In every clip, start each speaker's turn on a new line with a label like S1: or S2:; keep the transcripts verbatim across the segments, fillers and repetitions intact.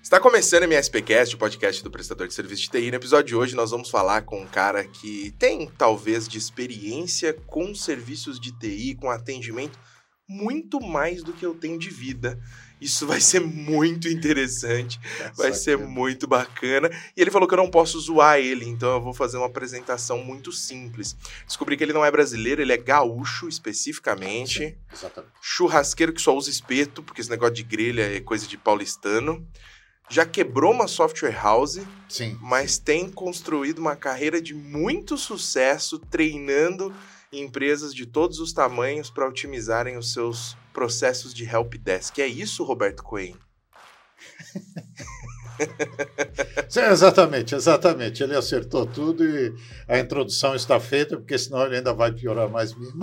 S1: Está começando o MSPcast, o podcast do prestador de serviço de T I. No episódio de hoje nós vamos falar com um cara que tem, talvez, de experiência com serviços de T I, com atendimento, muito mais do que eu tenho de vida. Isso vai ser muito interessante, vai ser muito bacana. E ele falou que eu não posso zoar ele, então eu vou fazer uma apresentação muito simples. Descobri que ele não é brasileiro, ele é gaúcho especificamente.
S2: Sim, exatamente.
S1: Churrasqueiro que só usa espeto, porque esse negócio de grelha é coisa de paulistano. Já quebrou uma software house,
S2: sim,
S1: mas
S2: sim.
S1: tem construído uma carreira de muito sucesso treinando empresas de todos os tamanhos para otimizarem os seus processos de helpdesk. É isso, Roberto Cohen?
S2: Sim, exatamente, exatamente. Ele acertou tudo e a introdução está feita, porque senão ele ainda vai piorar mais mesmo.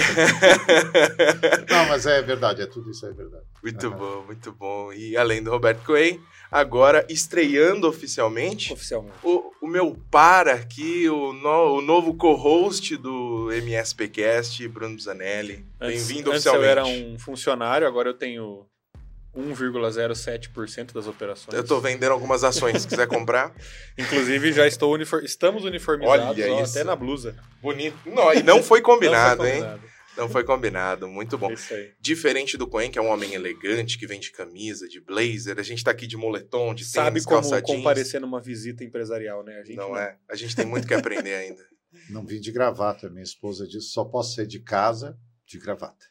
S2: Não, mas é verdade, é tudo isso, é verdade.
S1: Muito
S2: uhum.
S1: bom, muito bom. E além do Roberto Cohen, agora estreando oficialmente,
S3: Oficialmente.
S1: O, o meu par aqui, o, no, o novo co-host do MSPcast, Bruno Zanelli. Bem-vindo
S3: antes
S1: oficialmente.
S3: Antes eu era um funcionário, agora eu tenho um vírgula zero sete por cento das operações.
S1: Eu tô vendendo algumas ações, se quiser comprar.
S3: Inclusive, já estou unifor... estamos uniformizados,
S1: Olha
S3: ó,
S1: isso.
S3: até na blusa.
S1: Bonito. Não, e não foi combinado,
S3: não foi
S1: hein?
S3: combinado.
S1: Não foi combinado, muito bom.
S3: Isso aí.
S1: Diferente do Cohen, que é um homem elegante, que vem de camisa, de blazer, a gente tá aqui de moletom, de
S3: Sabe
S1: tênis,
S3: como
S1: calça jeans.
S3: comparecer numa visita empresarial, né? A gente
S1: não,
S3: não
S1: é. A gente tem muito que aprender ainda.
S2: Não vim de gravata, minha esposa disse, só posso sair de casa de gravata.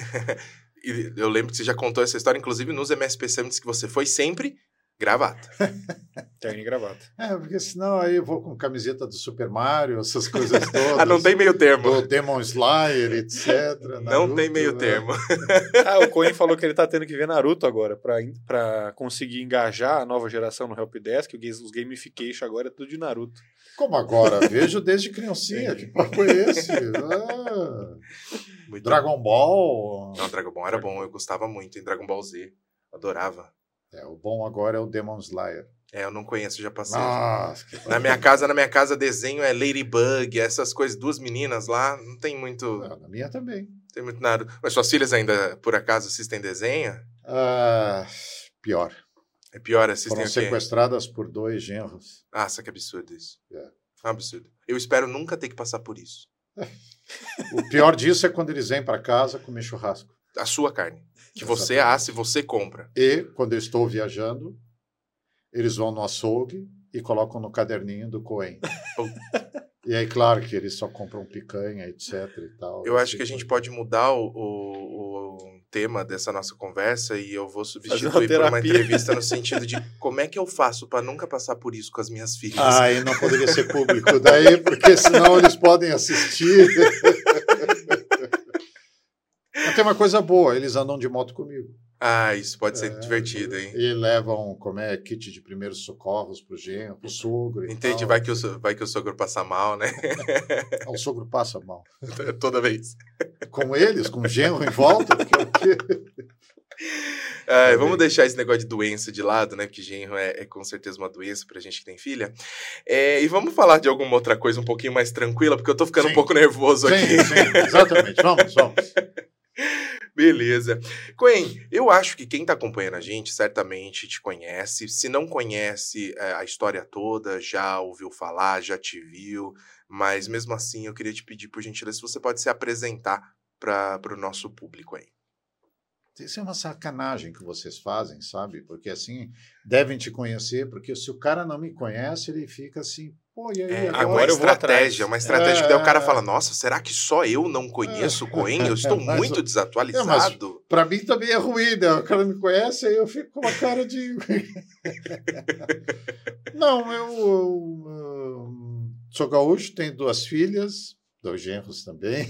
S1: E eu lembro que você já contou essa história, inclusive nos M S P Summits, que você foi sempre gravata.
S3: Terno e gravata.
S2: É, porque senão aí eu vou com camiseta do Super Mario, essas coisas todas.
S1: Ah, não tem meio termo.
S2: Do Demon Slayer, etcétera.
S1: Não
S2: Naruto,
S1: tem meio
S2: né?
S1: termo.
S3: Ah, o Cohen falou que ele tá tendo que ver Naruto agora, pra, pra conseguir engajar a nova geração no Helpdesk. Os gamification agora é tudo de Naruto.
S2: Como agora? Vejo desde criancinha. Que papo é esse? Ah,
S1: Muito
S2: Dragon
S1: bom.
S2: Ball.
S1: Não, Dragon Ball era bom, eu gostava muito em Dragon Ball Z. Adorava.
S2: É, o bom agora é o Demon Slayer.
S1: É, eu não conheço, já passei.
S2: Nossa, que
S1: Na minha casa, na minha casa, desenho é Ladybug, essas coisas, duas meninas lá, não tem muito,
S2: Não, na minha também.
S1: tem muito nada. Mas suas filhas ainda, por acaso, assistem desenho?
S2: Ah, pior.
S1: É pior, assistem
S2: Foram
S1: o quê?
S2: sequestradas por dois genros.
S1: Nossa, que absurdo isso.
S2: É.
S1: Um absurdo. Eu espero nunca ter que passar por isso.
S2: O pior disso é quando eles vêm para casa comer churrasco.
S1: A sua carne. Que você
S2: Exatamente.
S1: assa e você compra.
S2: E, quando eu estou viajando, eles vão no açougue e colocam no caderninho do Cohen. E aí, claro que eles só compram picanha, etcétera e tal.
S1: Eu acho que a
S2: Tipo,
S1: gente pode mudar o, o, o tema dessa nossa conversa e eu vou
S3: Fazer
S1: substituir
S3: uma
S1: por uma
S3: terapia.
S1: entrevista no sentido de como é que eu faço para nunca passar por isso com as minhas filhas.
S2: Ah, e não poderia ser público daí, porque senão eles podem assistir. Mas tem uma coisa boa, eles andam de moto comigo.
S1: Ah, isso pode ser
S2: É,
S1: divertido, hein?
S2: E levam, como é, kit de primeiros socorros pro genro, pro sogro e
S1: Entende?
S2: tal.
S1: Vai que, o, so- vai que o sogro passa mal, né?
S2: Ah, o sogro passa mal.
S1: Toda vez.
S2: Com eles, com o genro em volta, porque o quê?
S1: Ah,
S2: Tá
S1: vamos
S2: bem.
S1: deixar esse negócio de doença de lado, né? Porque genro é, é com certeza uma doença pra gente que tem filha. É, e vamos falar de alguma outra coisa um pouquinho mais tranquila, porque eu tô ficando
S2: Sim.
S1: um pouco nervoso aqui.
S2: Sim, sim, exatamente. Vamos, vamos.
S1: Beleza. Cohen, eu acho que quem tá acompanhando a gente certamente te conhece. Se não conhece é, a história toda, já ouviu falar, já te viu. Mas mesmo assim, eu queria te pedir, por gentileza, se você pode se apresentar para o nosso público aí.
S2: Isso é uma sacanagem que vocês fazem, sabe? Porque assim, devem te conhecer, porque se o cara não me conhece, ele fica assim, pô, e aí
S1: É,
S2: agora?
S1: agora
S3: eu
S1: é
S3: vou atrás.
S1: estratégia, uma estratégia
S2: É,
S1: que daí o cara
S2: é.
S1: fala, nossa, será que só eu não conheço o Cohen? Eu estou
S2: Mas
S1: muito
S2: o-
S1: desatualizado.
S2: Para mim também é ruim, né? O cara me conhece, aí eu fico com uma cara de... Não, eu, eu, eu sou gaúcho, tenho duas filhas, dois genros também.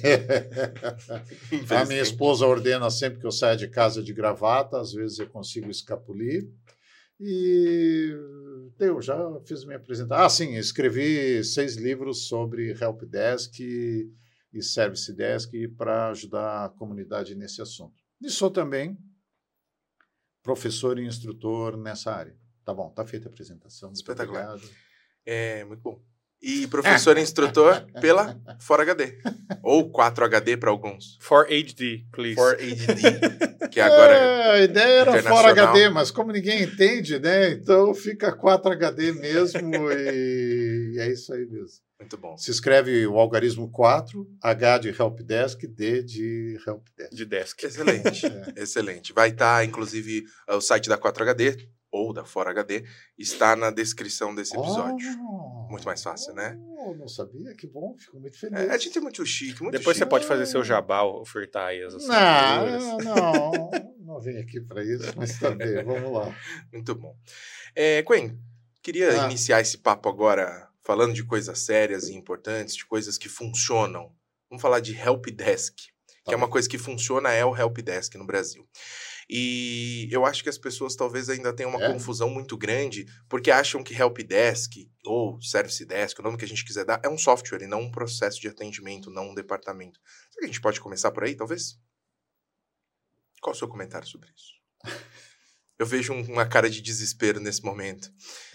S2: A minha esposa ordena sempre que eu saia de casa de gravata, às vezes eu consigo escapulir. E eu já fiz minha apresentação. Ah, sim, escrevi seis livros sobre Helpdesk e, e Service Desk para ajudar a comunidade nesse assunto. E sou também professor e instrutor nessa área. Tá bom, tá feita a apresentação. Muito
S1: Espetacular.
S2: obrigado.
S1: É, muito bom. E professor e instrutor pela For H D. Ou quatro H D para alguns.
S3: For H D, please.
S1: For H D, que agora
S2: é, a ideia era For H D, mas como ninguém entende, né? Então fica quatro H D mesmo e, e é isso aí mesmo.
S1: Muito bom.
S2: Se escreve o algarismo quatro, H de Helpdesk, D de Helpdesk.
S3: De desk.
S1: Excelente, é. Excelente. Vai estar, inclusive, o site da quatro H D, ou da For H D, está na descrição desse episódio. Oh, muito mais fácil, né?
S2: Oh, não sabia, que bom, fico muito feliz.
S1: É, a gente é muito chique, muito
S3: Depois
S1: chique.
S3: Você pode fazer seu jabá, ofertar aí as
S2: Não, não, não vim aqui para isso, mas também, vamos lá.
S1: Muito bom. É, Quen, queria ah. iniciar esse papo agora falando de coisas sérias e importantes, de coisas que funcionam. Vamos falar de Helpdesk, que tá é uma coisa que funciona, é o Helpdesk no Brasil. E eu acho que as pessoas talvez ainda tenham uma é? confusão muito grande, porque acham que Helpdesk ou Service Desk, o nome que a gente quiser dar, é um software e não um processo de atendimento, não um departamento. Será que a gente pode começar por aí, talvez? Qual o seu comentário sobre isso? Eu vejo um, uma cara de desespero nesse momento.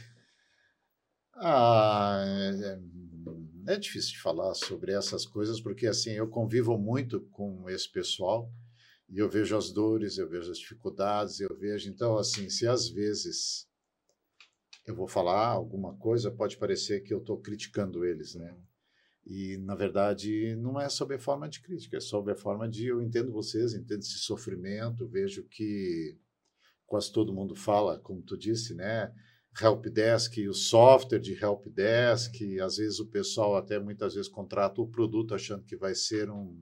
S2: Ah, é, é difícil de falar sobre essas coisas, porque assim, eu convivo muito com esse pessoal e eu vejo as dores, eu vejo as dificuldades, eu vejo... Então, assim, se às vezes eu vou falar alguma coisa, pode parecer que eu estou criticando eles, né? E, na verdade, não é sob a forma de crítica, é sob a forma de eu entendo vocês, entendo esse sofrimento, vejo que quase todo mundo fala, como tu disse, né? Helpdesk, o software de Helpdesk, às vezes o pessoal até muitas vezes contrata o produto achando que vai ser um,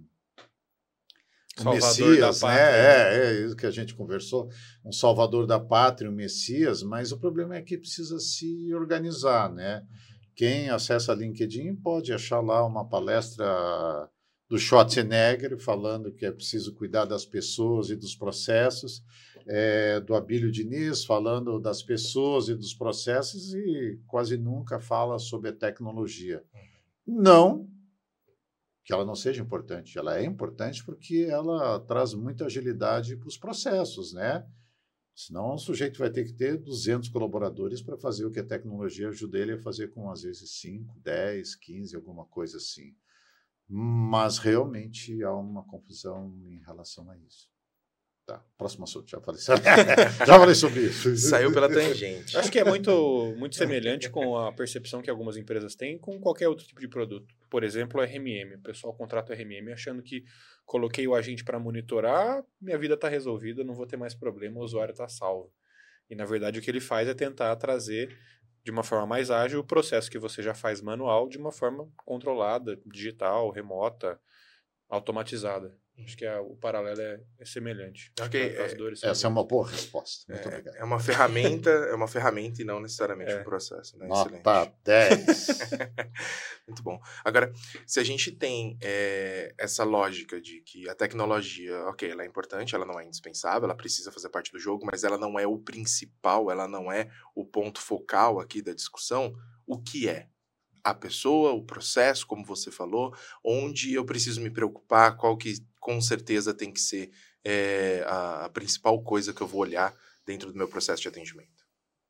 S2: um Messias, né? É, é isso que a gente conversou, um salvador da pátria, um Messias, mas o problema é que precisa se organizar, né? Quem acessa LinkedIn pode achar lá uma palestra do Schwarzenegger falando que é preciso cuidar das pessoas e dos processos, é, do Abílio Diniz falando das pessoas e dos processos e quase nunca fala sobre a tecnologia. Não que ela não seja importante, ela é importante porque ela traz muita agilidade para os processos, né? Senão o sujeito vai ter que ter duzentos colaboradores para fazer o que a tecnologia ajuda ele a fazer com, às vezes, cinco, dez, quinze, alguma coisa assim. Mas realmente há uma confusão em relação a isso. Tá, próximo assunto, já falei, já falei sobre isso.
S1: Saiu pela tangente.
S3: Acho que é muito, muito semelhante com a percepção que algumas empresas têm com qualquer outro tipo de produto. Por exemplo, o R M M. O pessoal contrata o R M M achando que coloquei o agente para monitorar, minha vida está resolvida, não vou ter mais problema, o usuário está salvo. E, na verdade, o que ele faz é tentar trazer de uma forma mais ágil o processo que você já faz manual de uma forma controlada, digital, remota, automatizada. Acho que a, o paralelo é, é semelhante.
S1: Okay,
S3: as dores
S2: é, essa é uma boa resposta. Muito
S1: é,
S2: obrigado.
S1: É uma ferramenta, é uma ferramenta e não necessariamente é. um processo. Né?
S2: Nota dez.
S1: Muito bom. Agora, se a gente tem é, essa lógica de que a tecnologia, ok, ela é importante, ela não é indispensável, ela precisa fazer parte do jogo, mas ela não é o principal, ela não é o ponto focal aqui da discussão, o que é? A pessoa, o processo, como você falou, onde eu preciso me preocupar, qual que com certeza tem que ser é, a, a principal coisa que eu vou olhar dentro do meu processo de atendimento.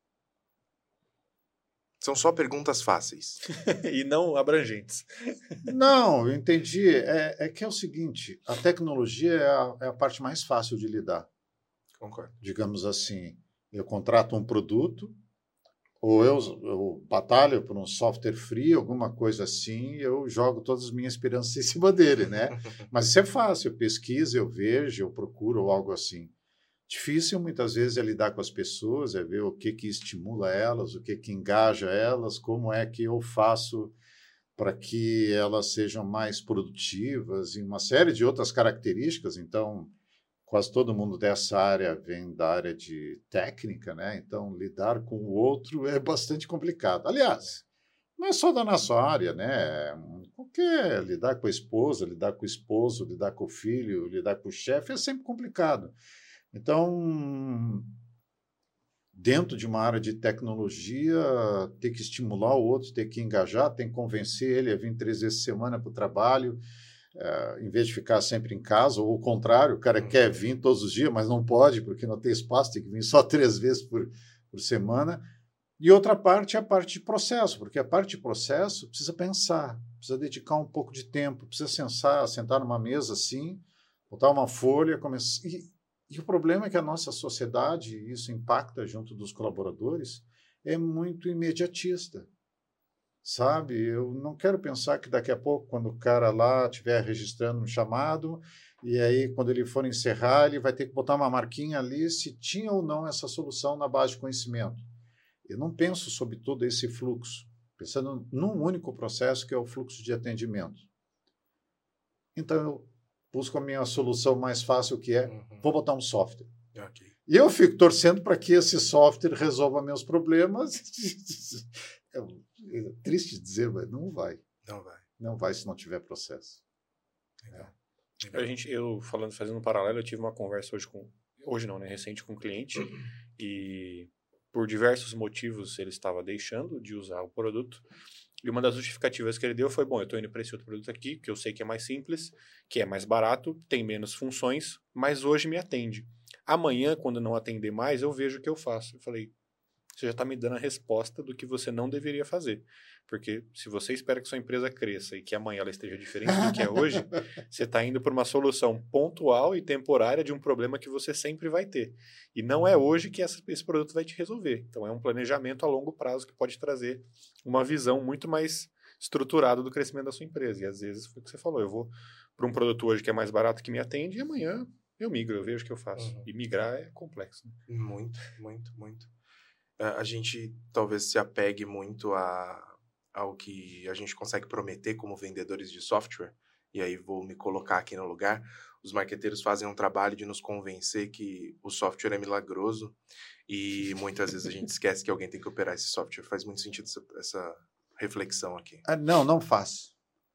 S1: São só perguntas fáceis.
S3: E não abrangentes.
S2: Não, eu entendi. É, é que é o seguinte, a tecnologia é a, é a parte mais fácil de lidar.
S1: Concordo.
S2: Digamos assim, eu contrato um produto, ou eu, eu batalho por um software free, alguma coisa assim, eu jogo todas as minhas esperanças em cima dele, né? Mas isso é fácil, eu pesquiso, eu vejo, eu procuro ou algo assim. Difícil, muitas vezes, é lidar com as pessoas, é ver o que, que estimula elas, o que, que engaja elas, como é que eu faço para que elas sejam mais produtivas e uma série de outras características. Então, quase todo mundo dessa área vem da área de técnica, né? Então, lidar com o outro é bastante complicado. Aliás, não é só da nossa área, né? Qualquer lidar com a esposa, lidar com o esposo, lidar com o filho, lidar com o chefe é sempre complicado. Então, dentro de uma área de tecnologia, ter que estimular o outro, ter que engajar, tem que convencer ele a vir três vezes por semana para o trabalho, Uh, em vez de ficar sempre em casa, ou o contrário, o cara uhum. quer vir todos os dias, mas não pode, porque não tem espaço, tem que vir só três vezes por, por semana. E outra parte é a parte de processo, porque a parte de processo precisa pensar, precisa dedicar um pouco de tempo, precisa sentar, sentar numa mesa assim, botar uma folha, começar... E, e o problema é que a nossa sociedade, e isso impacta junto dos colaboradores, é muito imediatista, sabe? Eu não quero pensar que daqui a pouco, quando o cara lá estiver registrando um chamado, e aí quando ele for encerrar, ele vai ter que botar uma marquinha ali se tinha ou não essa solução na base de conhecimento. Eu não penso sobre todo esse fluxo, pensando num único processo, que é o fluxo de atendimento. Então, eu busco a minha solução mais fácil, que é, uhum. vou botar um software.
S1: Okay.
S2: E eu fico torcendo para que esse software resolva meus problemas. É, é triste dizer, mas não vai.
S1: Não vai.
S2: Não vai se não tiver processo.
S1: Legal.
S2: É.
S1: Legal.
S3: A gente, eu, falando, fazendo um paralelo, eu tive uma conversa hoje com... Hoje não, né? Recente com um cliente. Uhum. E... por diversos motivos, ele estava deixando de usar o produto. E uma das justificativas que ele deu foi, bom, eu estou indo para esse outro produto aqui, que eu sei que é mais simples, que é mais barato, tem menos funções, mas hoje me atende. Amanhã, quando não atender mais, eu vejo o que eu faço. Eu falei, você já está me dando a resposta do que você não deveria fazer. Porque se você espera que sua empresa cresça e que amanhã ela esteja diferente do que é hoje, você está indo por uma solução pontual e temporária de um problema que você sempre vai ter. E não é hoje que essa, esse produto vai te resolver. Então é um planejamento a longo prazo que pode trazer uma visão muito mais estruturada do crescimento da sua empresa. E às vezes foi o que você falou, eu vou para um produto hoje que é mais barato que me atende e amanhã eu migro, eu vejo o que eu faço. Uhum. E migrar é complexo. Né?
S1: Muito, muito, muito. A gente talvez se apegue muito a... ao que a gente consegue prometer como vendedores de software, e aí vou me colocar aqui no lugar, os marqueteiros fazem um trabalho de nos convencer que o software é milagroso, e muitas vezes a gente esquece que alguém tem que operar esse software. Faz muito sentido essa, essa reflexão aqui.
S2: Ah, não, não faz.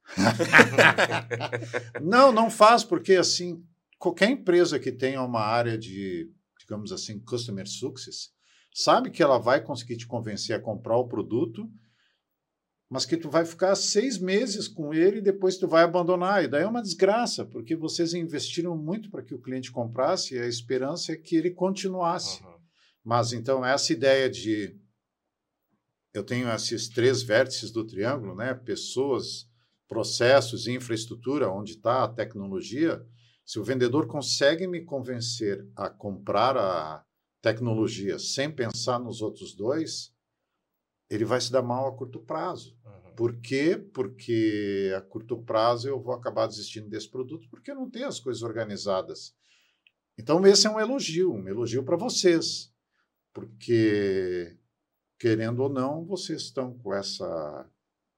S2: não, não faz, porque assim, qualquer empresa que tenha uma área de, digamos assim, customer success, sabe que ela vai conseguir te convencer a comprar o produto, mas que tu vai ficar seis meses com ele e depois tu vai abandonar. E daí é uma desgraça, porque vocês investiram muito para que o cliente comprasse e a esperança é que ele continuasse. Uhum. Mas, então, essa ideia de... Eu tenho esses três vértices do triângulo, né? Pessoas, processos e infraestrutura, onde está a tecnologia. Se o vendedor consegue me convencer a comprar a tecnologia sem pensar nos outros dois, ele vai se dar mal a curto prazo. Uhum. Por quê? Porque a curto prazo eu vou acabar desistindo desse produto porque eu não tenho as coisas organizadas. Então, esse é um elogio, um elogio para vocês. Porque, querendo ou não, vocês estão com essa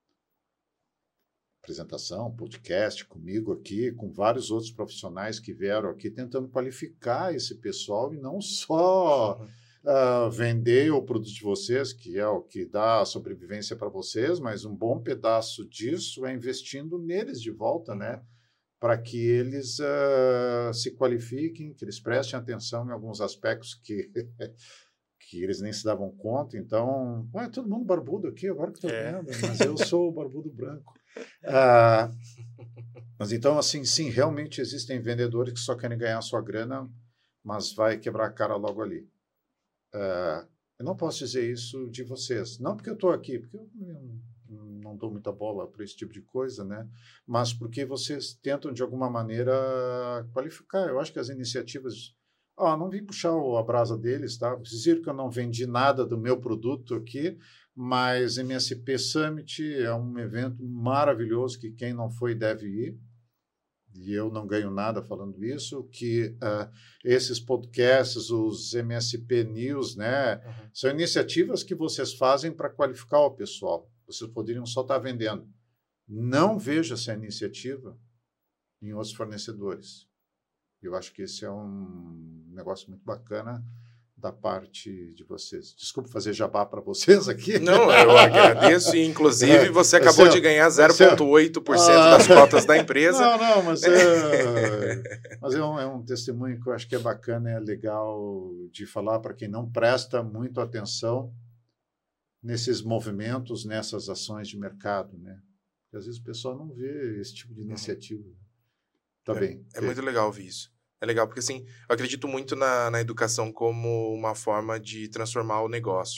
S2: apresentação, podcast comigo aqui, com vários outros profissionais que vieram aqui tentando qualificar esse pessoal e não só... Uhum. Uh, vender o produto de vocês, que é o que dá a sobrevivência para vocês, mas um bom pedaço disso é investindo neles de volta, né? Para que eles uh, se qualifiquem, que eles prestem atenção em alguns aspectos que, que eles nem se davam conta. Então, ué, todo mundo barbudo aqui, agora que estou
S3: é.
S2: vendo, mas eu sou o barbudo branco. Uh, mas então, assim, sim, realmente existem vendedores que só querem ganhar a sua grana, mas vai quebrar a cara logo ali. Uh, eu não posso dizer isso de vocês, não porque eu estou aqui, porque eu não, não dou muita bola para esse tipo de coisa, né? Mas porque vocês tentam de alguma maneira qualificar. Eu acho que as iniciativas, ah, não vim puxar a brasa deles, tá? Vocês viram que eu não vendi nada do meu produto aqui, mas M S P Summit é um evento maravilhoso que quem não foi deve ir. E eu não ganho nada falando isso, que uh, esses podcasts, os M S P News, né, uhum. são iniciativas que vocês fazem para qualificar o pessoal. Vocês poderiam só estar vendendo. Não vejo essa iniciativa em outros fornecedores. Eu acho que esse é um negócio muito bacana da parte de vocês. Desculpa fazer jabá para vocês aqui.
S1: Não, eu agradeço. E, inclusive, você acabou de ganhar zero vírgula oito por cento ah, das cotas da empresa.
S2: Não, não, mas, é, mas é, um, é um testemunho que eu acho que é bacana, é legal de falar para quem não presta muito atenção nesses movimentos, nessas ações de mercado, né? Porque às vezes o pessoal não vê esse tipo de iniciativa. Uhum. Tá
S1: é,
S2: bem.
S1: É muito legal ouvir isso. É legal, porque assim, eu acredito muito na, na educação como uma forma de transformar o negócio.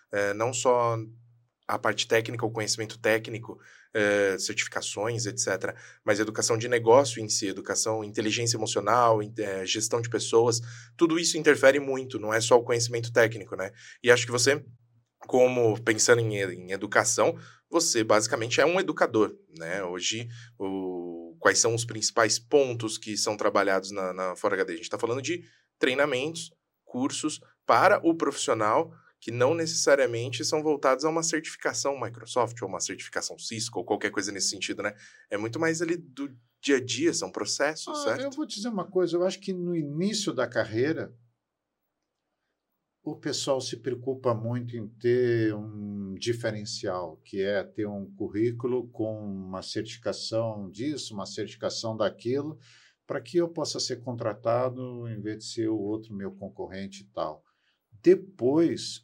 S1: é, não só a parte técnica, o conhecimento técnico, é, certificações, etcétera, mas educação de negócio em si, educação, inteligência emocional, é, gestão de pessoas, tudo isso interfere muito, não é só o conhecimento técnico, né? E acho que você, como pensando em, em educação, você basicamente é um educador, né? Hoje, o, quais são os principais pontos que são trabalhados na, na Fora H D? A gente está falando de treinamentos, cursos para o profissional que não necessariamente são voltados a uma certificação Microsoft ou uma certificação Cisco ou qualquer coisa nesse sentido, né? É muito mais ali do dia a dia, são processos,
S2: ah,
S1: certo?
S2: Eu vou dizer uma coisa, eu acho que no início da carreira, o pessoal se preocupa muito em ter um diferencial, que é ter um currículo com uma certificação disso, uma certificação daquilo, para que eu possa ser contratado em vez de ser o outro meu concorrente e tal. Depois,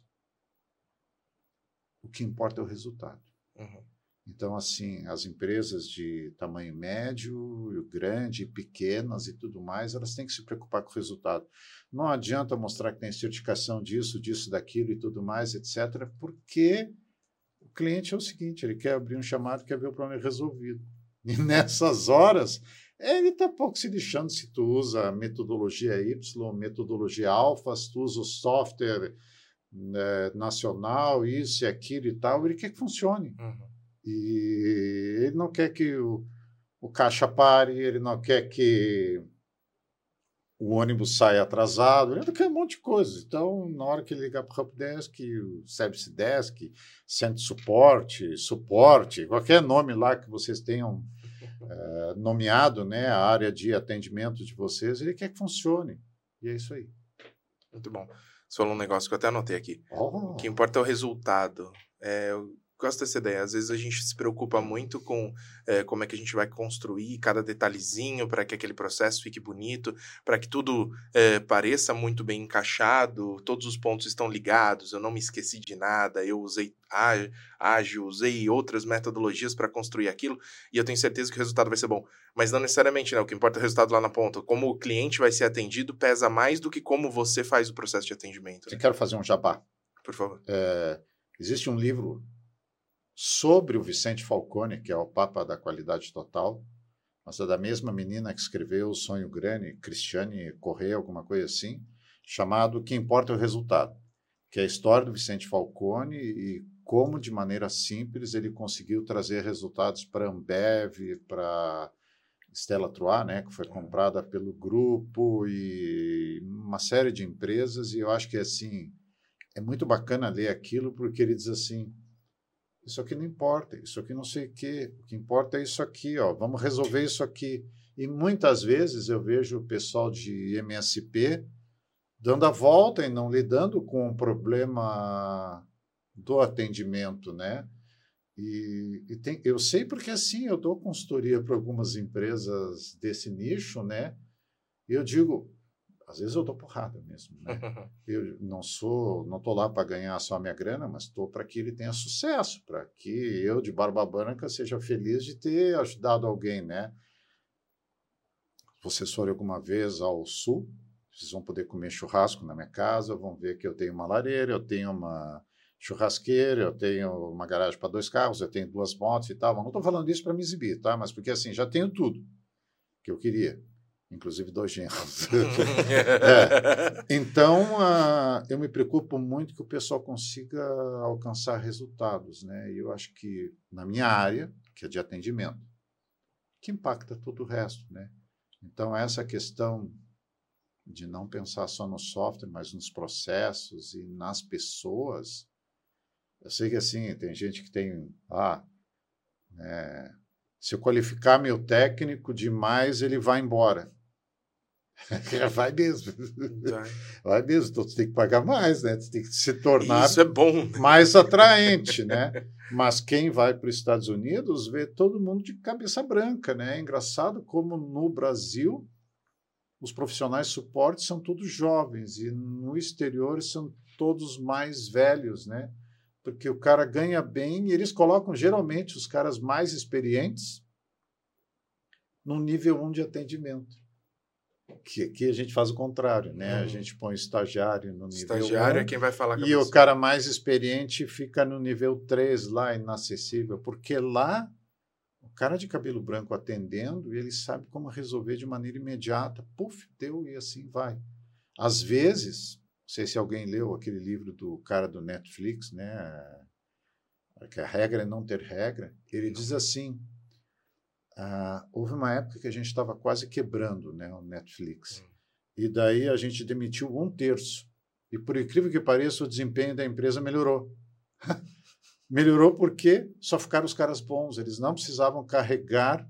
S2: o que importa é o resultado.
S1: Uhum.
S2: Então, assim, as empresas de tamanho médio, grande, pequenas e tudo mais, elas têm que se preocupar com o resultado. Não adianta mostrar que tem certificação disso, disso, daquilo e tudo mais, etcétera, porque o cliente é o seguinte, ele quer abrir um chamado, quer ver o problema resolvido. E nessas horas, ele está pouco se lixando se tu usa a metodologia Y, metodologia alfa, se tu usa o software né, nacional, isso e aquilo e tal, ele quer que funcione.
S1: Uhum.
S2: E ele não quer que o, o caixa pare, ele não quer que o ônibus saia atrasado, ele não quer um monte de coisa. Então, na hora que ele ligar para o Helpdesk, o Service Desk, Centro Suporte, Suporte, qualquer nome lá que vocês tenham é, nomeado, né, a área de atendimento de vocês, ele quer que funcione. E é isso aí.
S1: Muito bom. Você falou um negócio que eu até anotei aqui.
S2: Oh.
S1: O que importa é o resultado. É, eu gosto dessa ideia. Às vezes a gente se preocupa muito com é, como é que a gente vai construir cada detalhezinho para que aquele processo fique bonito, para que tudo é, pareça muito bem encaixado, todos os pontos estão ligados, eu não me esqueci de nada, eu usei ágil, usei outras metodologias para construir aquilo e eu tenho certeza que o resultado vai ser bom. Mas não necessariamente, né? O que importa é o resultado lá na ponta. Como o cliente vai ser atendido pesa mais do que como você faz o processo de atendimento.
S2: Né?
S1: Eu
S2: quero fazer um jabá.
S1: Por favor.
S2: É, existe um livro sobre o Vicente Falcone, que é o Papa da Qualidade Total, mas é da mesma menina que escreveu O Sonho Grande, Cristiane Corrêa, alguma coisa assim, chamado O que Importa é o Resultado, que é a história do Vicente Falcone e como, de maneira simples, ele conseguiu trazer resultados para a Ambev, para Stella Artois, né, que foi comprada pelo grupo e uma série de empresas, e eu acho que assim é muito bacana ler aquilo, porque ele diz assim, isso aqui não importa, isso aqui não sei o quê, o que importa é isso aqui, ó, vamos resolver isso aqui. E muitas vezes eu vejo o pessoal de M S P dando a volta e não lidando com o problema do atendimento, né? E, e tem, eu sei porque, assim, eu dou consultoria para algumas empresas desse nicho, né? E eu digo, às vezes eu dou porrada mesmo, né? Eu não sou, não estou lá para ganhar só a minha grana, mas estou para que ele tenha sucesso, para que eu, de barba branca, seja feliz de ter ajudado alguém, né? Se vocês forem alguma vez ao sul, vocês vão poder comer churrasco na minha casa, vão ver que eu tenho uma lareira, eu tenho uma churrasqueira, eu tenho uma garagem para dois carros, eu tenho duas motos e tal. Mas não estou falando isso para me exibir, tá? Mas porque, assim, já tenho tudo que eu queria. Inclusive dois genros. é. Então, uh, eu me preocupo muito que o pessoal consiga alcançar resultados, né? E eu acho que na minha área, que é de atendimento, que impacta todo o resto, né? Então, essa questão de não pensar só no software, mas nos processos e nas pessoas. Eu sei que, assim, tem gente que tem... Ah, é, se eu qualificar meu técnico demais, ele vai embora. Vai mesmo. Vai. Vai mesmo. Então, você tem que pagar mais, né? Você tem que se tornar
S1: Isso é bom.
S2: mais atraente, né? Mas quem vai para os Estados Unidos vê todo mundo de cabeça branca, né? É engraçado como no Brasil os profissionais de suporte são todos jovens e no exterior são todos mais velhos, né? Porque o cara ganha bem e eles colocam geralmente os caras mais experientes no nível um de atendimento. que aqui a gente faz o contrário, né? Hum. A gente põe o estagiário no nível
S1: estagiário um, é quem vai falar com
S2: e o cara mais experiente fica no nível três lá, inacessível, porque lá o cara de cabelo branco atendendo, ele sabe como resolver de maneira imediata. Puf, deu e assim vai. Às vezes, não sei se alguém leu aquele livro do cara do Netflix, né? Que a regra é não ter regra. Ele diz assim, ah, houve uma época que a gente estava quase quebrando, né, o Netflix. Hum. E daí a gente demitiu um terço. E por incrível que pareça, o desempenho da empresa melhorou. Melhorou porque só ficaram os caras bons. Eles não precisavam carregar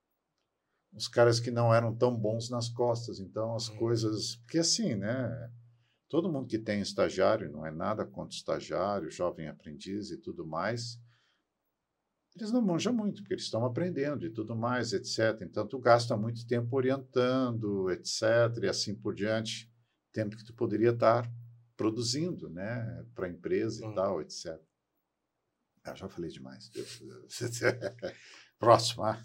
S2: os caras que não eram tão bons nas costas. Então, as hum. coisas... Porque assim, né? Todo mundo que tem estagiário, não é nada contra estagiário, jovem aprendiz e tudo mais, eles não manjam muito, porque eles estão aprendendo e tudo mais, etcétera. Então, tu gasta muito tempo orientando, etcétera, e assim por diante. Tempo que tu poderia estar produzindo, né? Para a empresa e hum. tal, etcétera. Ah, já falei demais. Próximo. Ah.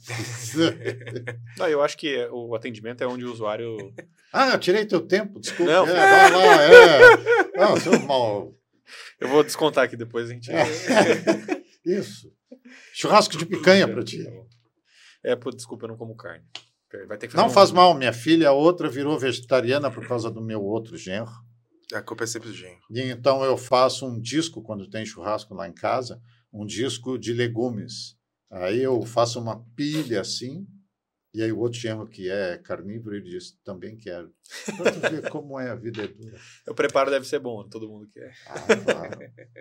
S3: Não, eu acho que o atendimento é onde o usuário...
S2: Ah, eu tirei teu tempo, desculpa.
S3: Não,
S2: é, vai lá, é. Não, seu mal...
S3: Eu vou descontar aqui depois, a gente...
S2: É. Isso. Churrasco de picanha para ti.
S3: É, pô, desculpa, eu não como carne. Vai ter que
S2: não
S3: um...
S2: faz mal, minha filha, a outra virou vegetariana por causa do meu outro genro.
S1: A culpa é sempre do genro.
S2: E então eu faço um disco, quando tem churrasco lá em casa, um disco de legumes. Aí eu faço uma pilha assim, e aí o outro genro que é carnívoro, ele diz, também quero. Para tu ver como é a vida é dura.
S3: O preparo deve ser bom, todo mundo quer.
S2: Ah, claro.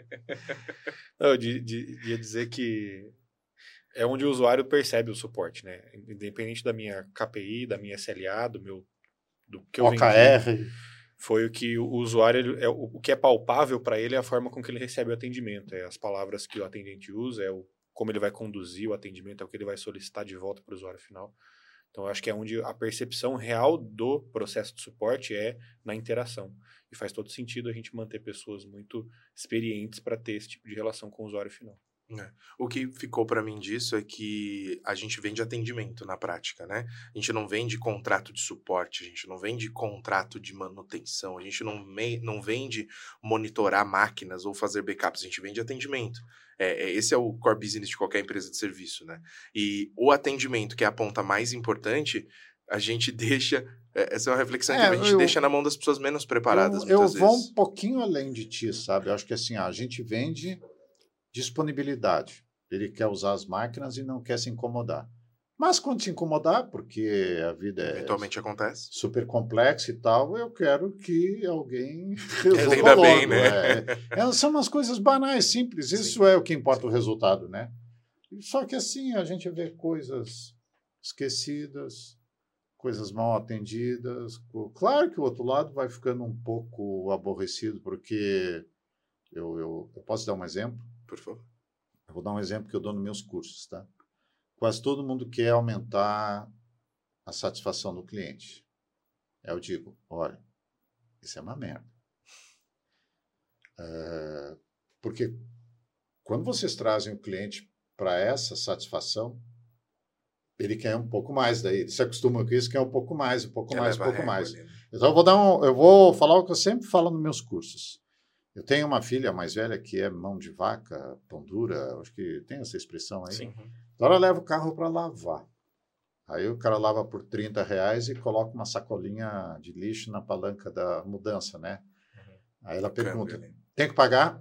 S3: Não, eu de, de, ia dizer que é onde o usuário percebe o suporte, né? Independente da minha K P I, da minha S L A, do meu... Do que eu
S2: O K R...
S3: vendi, foi o que o usuário... É, o que é palpável para ele é a forma com que ele recebe o atendimento. É as palavras que o atendente usa, é o como ele vai conduzir o atendimento, é o que ele vai solicitar de volta para o usuário final. Então, eu acho que é onde a percepção real do processo de suporte é na interação. E faz todo sentido a gente manter pessoas muito experientes para ter esse tipo de relação com o usuário final.
S1: É. O que ficou para mim disso é que a gente vende atendimento na prática, né? A gente não vende contrato de suporte, a gente não vende contrato de manutenção, a gente não, me, não vende monitorar máquinas ou fazer backups, a gente vende atendimento. É, é, esse é o core business de qualquer empresa de serviço, né? E o atendimento, que é a ponta mais importante, a gente deixa... É, essa é uma reflexão é, que a gente eu, deixa na mão das pessoas menos preparadas,
S2: eu,
S1: muitas
S2: eu
S1: vezes.
S2: Eu vou um pouquinho além de ti, sabe? Eu acho que assim, a gente vende... disponibilidade. Ele quer usar as máquinas e não quer se incomodar. Mas quando se incomodar, porque a vida é
S1: eventualmente acontece,
S2: super complexa e tal, eu quero que alguém resolva
S1: ainda
S2: logo.
S1: Bem, né?
S2: É, é, são umas coisas banais, simples. Isso Sim. é o que importa Sim. o resultado, né? Só que assim, a gente vê coisas esquecidas, coisas mal atendidas. Claro que o outro lado vai ficando um pouco aborrecido, porque eu, eu, eu posso dar um exemplo?
S1: Por favor.
S2: Eu vou dar um exemplo que eu dou nos meus cursos, tá? Quase todo mundo quer aumentar a satisfação do cliente. Eu digo, olha, isso é uma merda. Uh, porque quando vocês trazem o cliente para essa satisfação, ele quer um pouco mais daí. Ele se acostuma com isso, quer um pouco mais, um pouco mais, um pouco mais. Ali, né? Então eu vou dar um, eu vou falar o que eu sempre falo nos meus cursos. Eu tenho uma filha mais velha que é mão de vaca, pão dura, acho que tem essa expressão aí.
S3: Sim.
S2: Então ela leva o carro para lavar. Aí o cara lava por trinta reais e coloca uma sacolinha de lixo na palanca da mudança, né? Uhum. Aí ela pergunta, tem que pagar?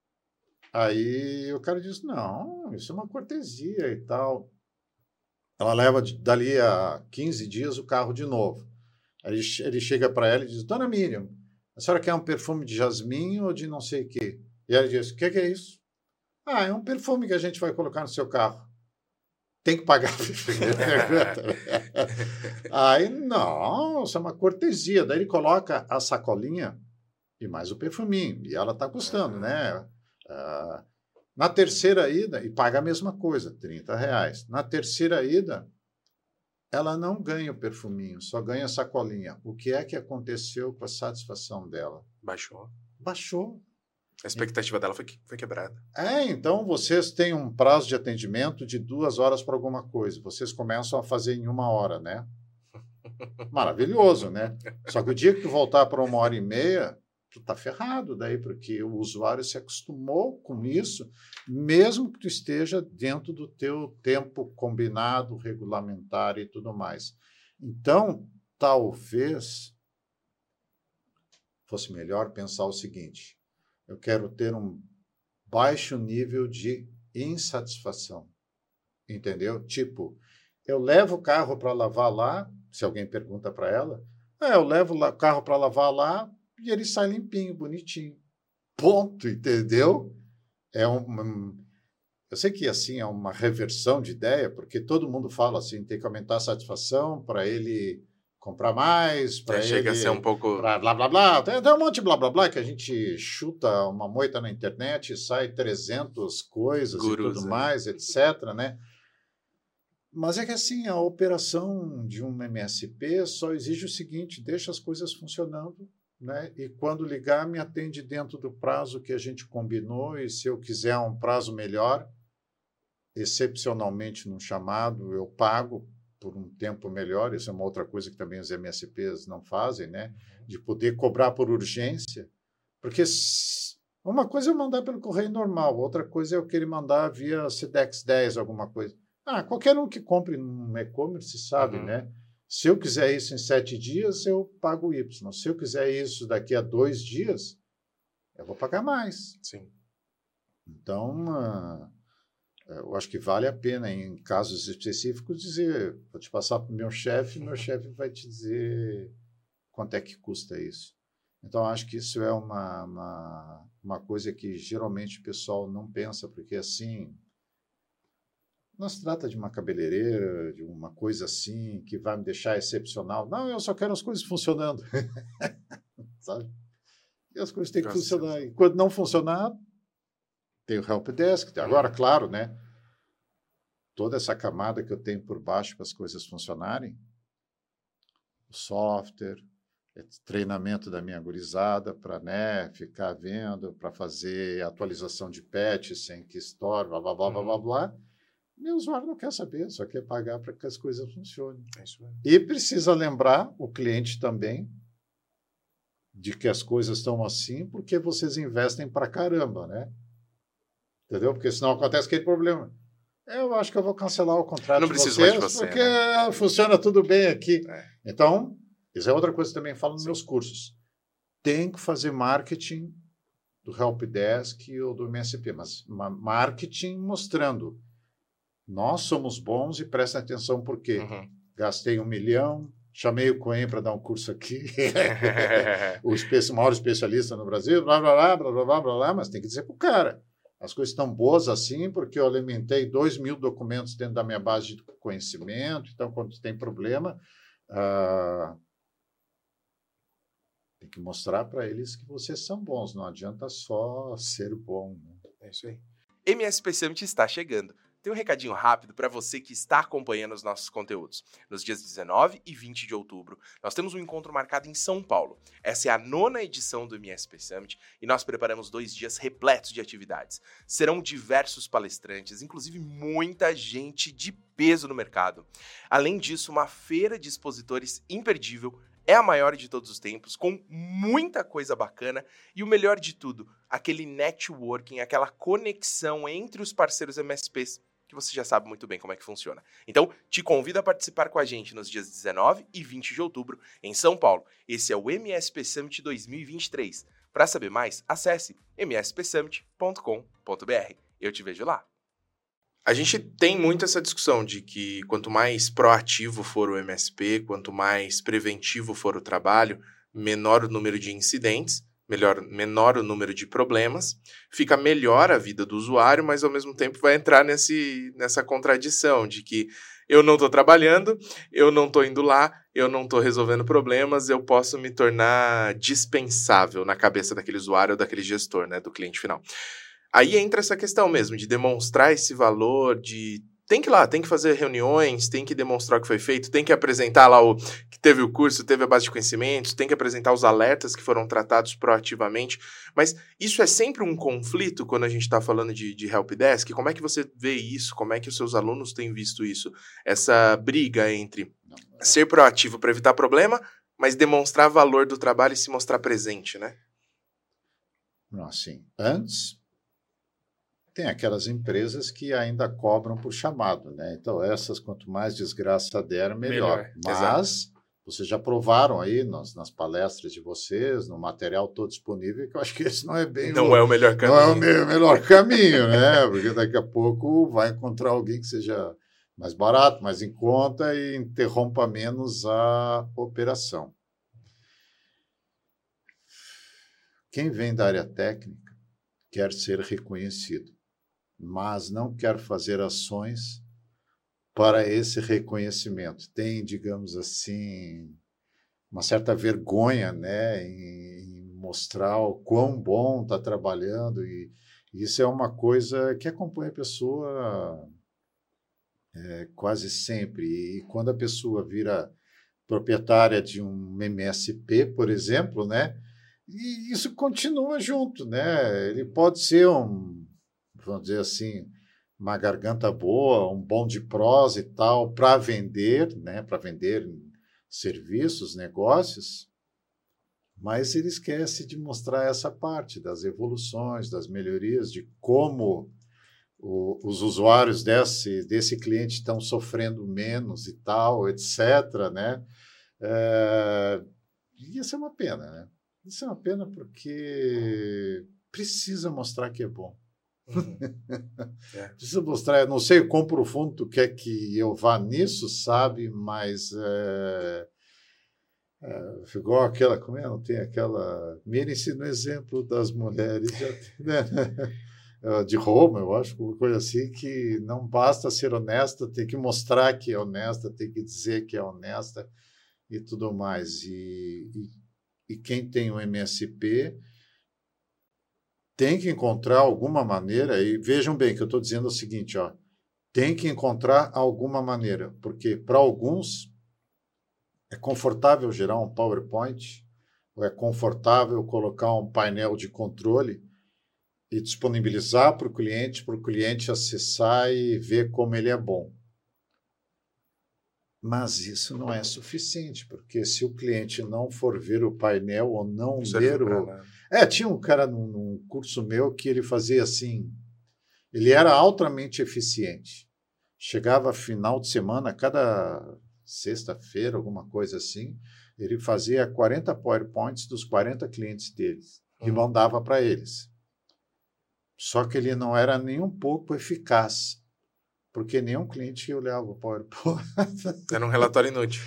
S2: Aí o cara diz, não, isso é uma cortesia e tal. Ela leva dali a quinze dias o carro de novo. Aí ele chega para ela e diz, dona Miriam, a senhora quer um perfume de jasmim ou de não sei o quê? E ela diz, o que, que é isso? Ah, é um perfume que a gente vai colocar no seu carro. Tem que pagar. Aí, não, isso é uma cortesia. Daí ele coloca a sacolinha e mais o perfuminho. E ela está custando, né? Ah, na terceira ida, e paga a mesma coisa, trinta reais. Na terceira ida, ela não ganha o perfuminho, só ganha a sacolinha. O que é que aconteceu com a satisfação dela?
S1: Baixou.
S2: Baixou.
S1: A expectativa dela foi, foi quebrada.
S2: É, então vocês têm um prazo de atendimento de duas horas para alguma coisa. Vocês começam a fazer em uma hora, né? Maravilhoso, né? Só que o dia que tu voltar para uma hora e meia, tu tá ferrado daí, porque o usuário se acostumou com isso, mesmo que tu esteja dentro do teu tempo combinado, regulamentar e tudo mais. Então, talvez fosse melhor pensar o seguinte: eu quero ter um baixo nível de insatisfação, entendeu? Tipo, eu levo o carro para lavar lá, se alguém pergunta para ela, ah, eu levo o carro para lavar lá e ele sai limpinho, bonitinho. Ponto, entendeu? É um, eu sei que assim é uma reversão de ideia, porque todo mundo fala assim, tem que aumentar a satisfação para ele comprar mais, para
S1: é,
S2: ele...
S1: Chega a ser um pouco...
S2: Blá, blá, blá, blá. Tem, tem um monte de blá, blá, blá, que a gente chuta uma moita na internet e sai trezentas coisas Gurus, e tudo é. mais, etcétera, né? Mas é que assim, a operação de um M S P só exige o seguinte: deixa as coisas funcionando, né? E quando ligar, me atende dentro do prazo que a gente combinou, e se eu quiser um prazo melhor, excepcionalmente num chamado, eu pago por um tempo melhor. Isso é uma outra coisa que também os M S Ps não fazem, né? De poder cobrar por urgência, porque uma coisa é eu mandar pelo correio normal, outra coisa é eu querer mandar via Sedex dez, alguma coisa. Ah, qualquer um que compre no e-commerce sabe, uhum. né? Se eu quiser isso em sete dias, eu pago Y. Se eu quiser isso daqui a dois dias, eu vou pagar mais.
S1: Sim.
S2: Então, uh, eu acho que vale a pena, em casos específicos, dizer, vou te passar para o meu chefe, meu chefe vai te dizer quanto é que custa isso. Então, acho que isso é uma, uma, uma coisa que geralmente o pessoal não pensa, porque assim... Não se trata de uma cabeleireira, de uma coisa assim, que vai me deixar excepcional. Não, eu só quero as coisas funcionando. Sabe? E as coisas têm que Graças funcionar. E quando não funcionar, tem o helpdesk. Agora, claro, né? Toda essa camada que eu tenho por baixo para as coisas funcionarem, o software, treinamento da minha gurizada para, né, ficar vendo, para fazer atualização de patch sem que estoure, blá, blá, blá, blá, blá, blá. Meu usuário não quer saber, só quer pagar para que as coisas funcionem. É isso mesmo. E precisa lembrar o cliente também de que as coisas estão assim porque vocês investem para caramba, né? Entendeu? Porque senão acontece aquele problema. Eu acho que eu vou cancelar o contrato
S1: não
S2: de
S1: preciso
S2: vocês
S1: mais de você,
S2: porque
S1: né?
S2: funciona tudo bem aqui.
S1: É.
S2: Então, isso é outra coisa que também falo nos
S1: Sim.
S2: meus cursos. Tem que fazer marketing do helpdesk ou do M S P, mas marketing mostrando. Nós somos bons e prestem atenção por quê? Uhum. Gastei um milhão, chamei o Coen para dar um curso aqui, o espe- maior especialista no Brasil, blá, blá, blá, blá, blá, blá, blá, blá, mas tem que dizer para o cara. As coisas estão boas assim porque eu alimentei dois mil documentos dentro da minha base de conhecimento, então quando tem problema, uh, tem que mostrar para eles que vocês são bons, não adianta só ser bom. Né?
S1: É isso aí. M S P Summit está chegando. Tem um recadinho rápido para você que está acompanhando os nossos conteúdos. Nos dias dezenove e vinte de outubro, nós temos um encontro marcado em São Paulo. Essa é a nona edição do M S P Summit e nós preparamos dois dias repletos de atividades. Serão diversos palestrantes, inclusive muita gente de peso no mercado. Além disso, uma feira de expositores imperdível. É a maior de todos os tempos, com muita coisa bacana e o melhor de tudo, aquele networking, aquela conexão entre os parceiros M S Ps, que você já sabe muito bem como é que funciona. Então, te convido a participar com a gente nos dias dezenove e vinte de outubro, em São Paulo. Esse é o M S P Summit dois mil e vinte e três. Para saber mais, acesse m s p summit ponto com ponto b r. Eu te vejo lá. A gente tem muito essa discussão de que quanto mais proativo for o M S P, quanto mais preventivo for o trabalho, menor o número de incidentes, melhor, menor o número de problemas, fica melhor a vida do usuário, mas ao mesmo tempo vai entrar nesse, nessa contradição de que eu não estou trabalhando, eu não estou indo lá, eu não estou resolvendo problemas, eu posso me tornar dispensável na cabeça daquele usuário ou daquele gestor, né, do cliente final. Aí entra essa questão mesmo de demonstrar esse valor, de tem que ir lá, tem que fazer reuniões, tem que demonstrar o que foi feito, tem que apresentar lá o que teve o curso, teve a base de conhecimentos, tem que apresentar os alertas que foram tratados proativamente, mas isso é sempre um conflito quando a gente está falando de, de helpdesk? Como é que você vê isso? Como é que os seus alunos têm visto isso? Essa briga entre
S2: Não.
S1: ser proativo para evitar problema, mas demonstrar valor do trabalho e se mostrar presente, né?
S2: Não, assim, antes tem aquelas empresas que ainda cobram por chamado, né? Então, essas, quanto mais desgraça der, melhor. melhor. Mas exato. Vocês já provaram aí nas, nas palestras de vocês, no material todo disponível, que eu acho que esse não é bem
S1: não
S2: o,
S1: é o melhor caminho.
S2: Não é o me- melhor caminho, né? Porque daqui a pouco vai encontrar alguém que seja mais barato, mais em conta e interrompa menos a operação. Quem vem da área técnica quer ser reconhecido, mas não quer fazer ações para esse reconhecimento. Tem, digamos assim, uma certa vergonha, né, em, em mostrar o quão bom está trabalhando, e isso é uma coisa que acompanha a pessoa é, quase sempre. E quando a pessoa vira proprietária de um M S P, por exemplo, né, e isso continua junto, né? Ele pode ser um, vamos dizer assim, uma garganta boa, um bom de prosa e tal, para vender, né? Para vender serviços, negócios, mas ele esquece de mostrar essa parte das evoluções, das melhorias, de como o, os usuários desse, desse cliente estão sofrendo menos e tal, etcétera, né? É, e isso é uma pena, né? Isso é uma pena porque precisa mostrar que é bom.
S1: Uhum. É.
S2: Precisa mostrar, não sei quão profundo tu quer que eu vá nisso, sabe? Mas é, é, igual aquela, como é? Não tem aquela. Mire-se no exemplo das mulheres já tem, né? De Roma, eu acho, uma coisa assim, que não basta ser honesta, tem que mostrar que é honesta, tem que dizer que é honesta e tudo mais. E, e, e quem tem o M S P tem que encontrar alguma maneira, e vejam bem que eu estou dizendo o seguinte, ó, tem que encontrar alguma maneira, porque para alguns é confortável gerar um PowerPoint, ou é confortável colocar um painel de controle e disponibilizar para o cliente, para o cliente acessar e ver como ele é bom. Mas isso não é suficiente, porque se o cliente não for ver o painel ou não ler o... É, tinha um cara num, num curso meu que ele fazia assim, ele era altamente eficiente. Chegava final de semana, cada sexta-feira, alguma coisa assim, ele fazia quarenta PowerPoints dos quarenta clientes deles e mandava para eles. Só que ele não era nem um pouco eficaz, porque nenhum cliente olhava o PowerPoint.
S1: Era um relatório inútil.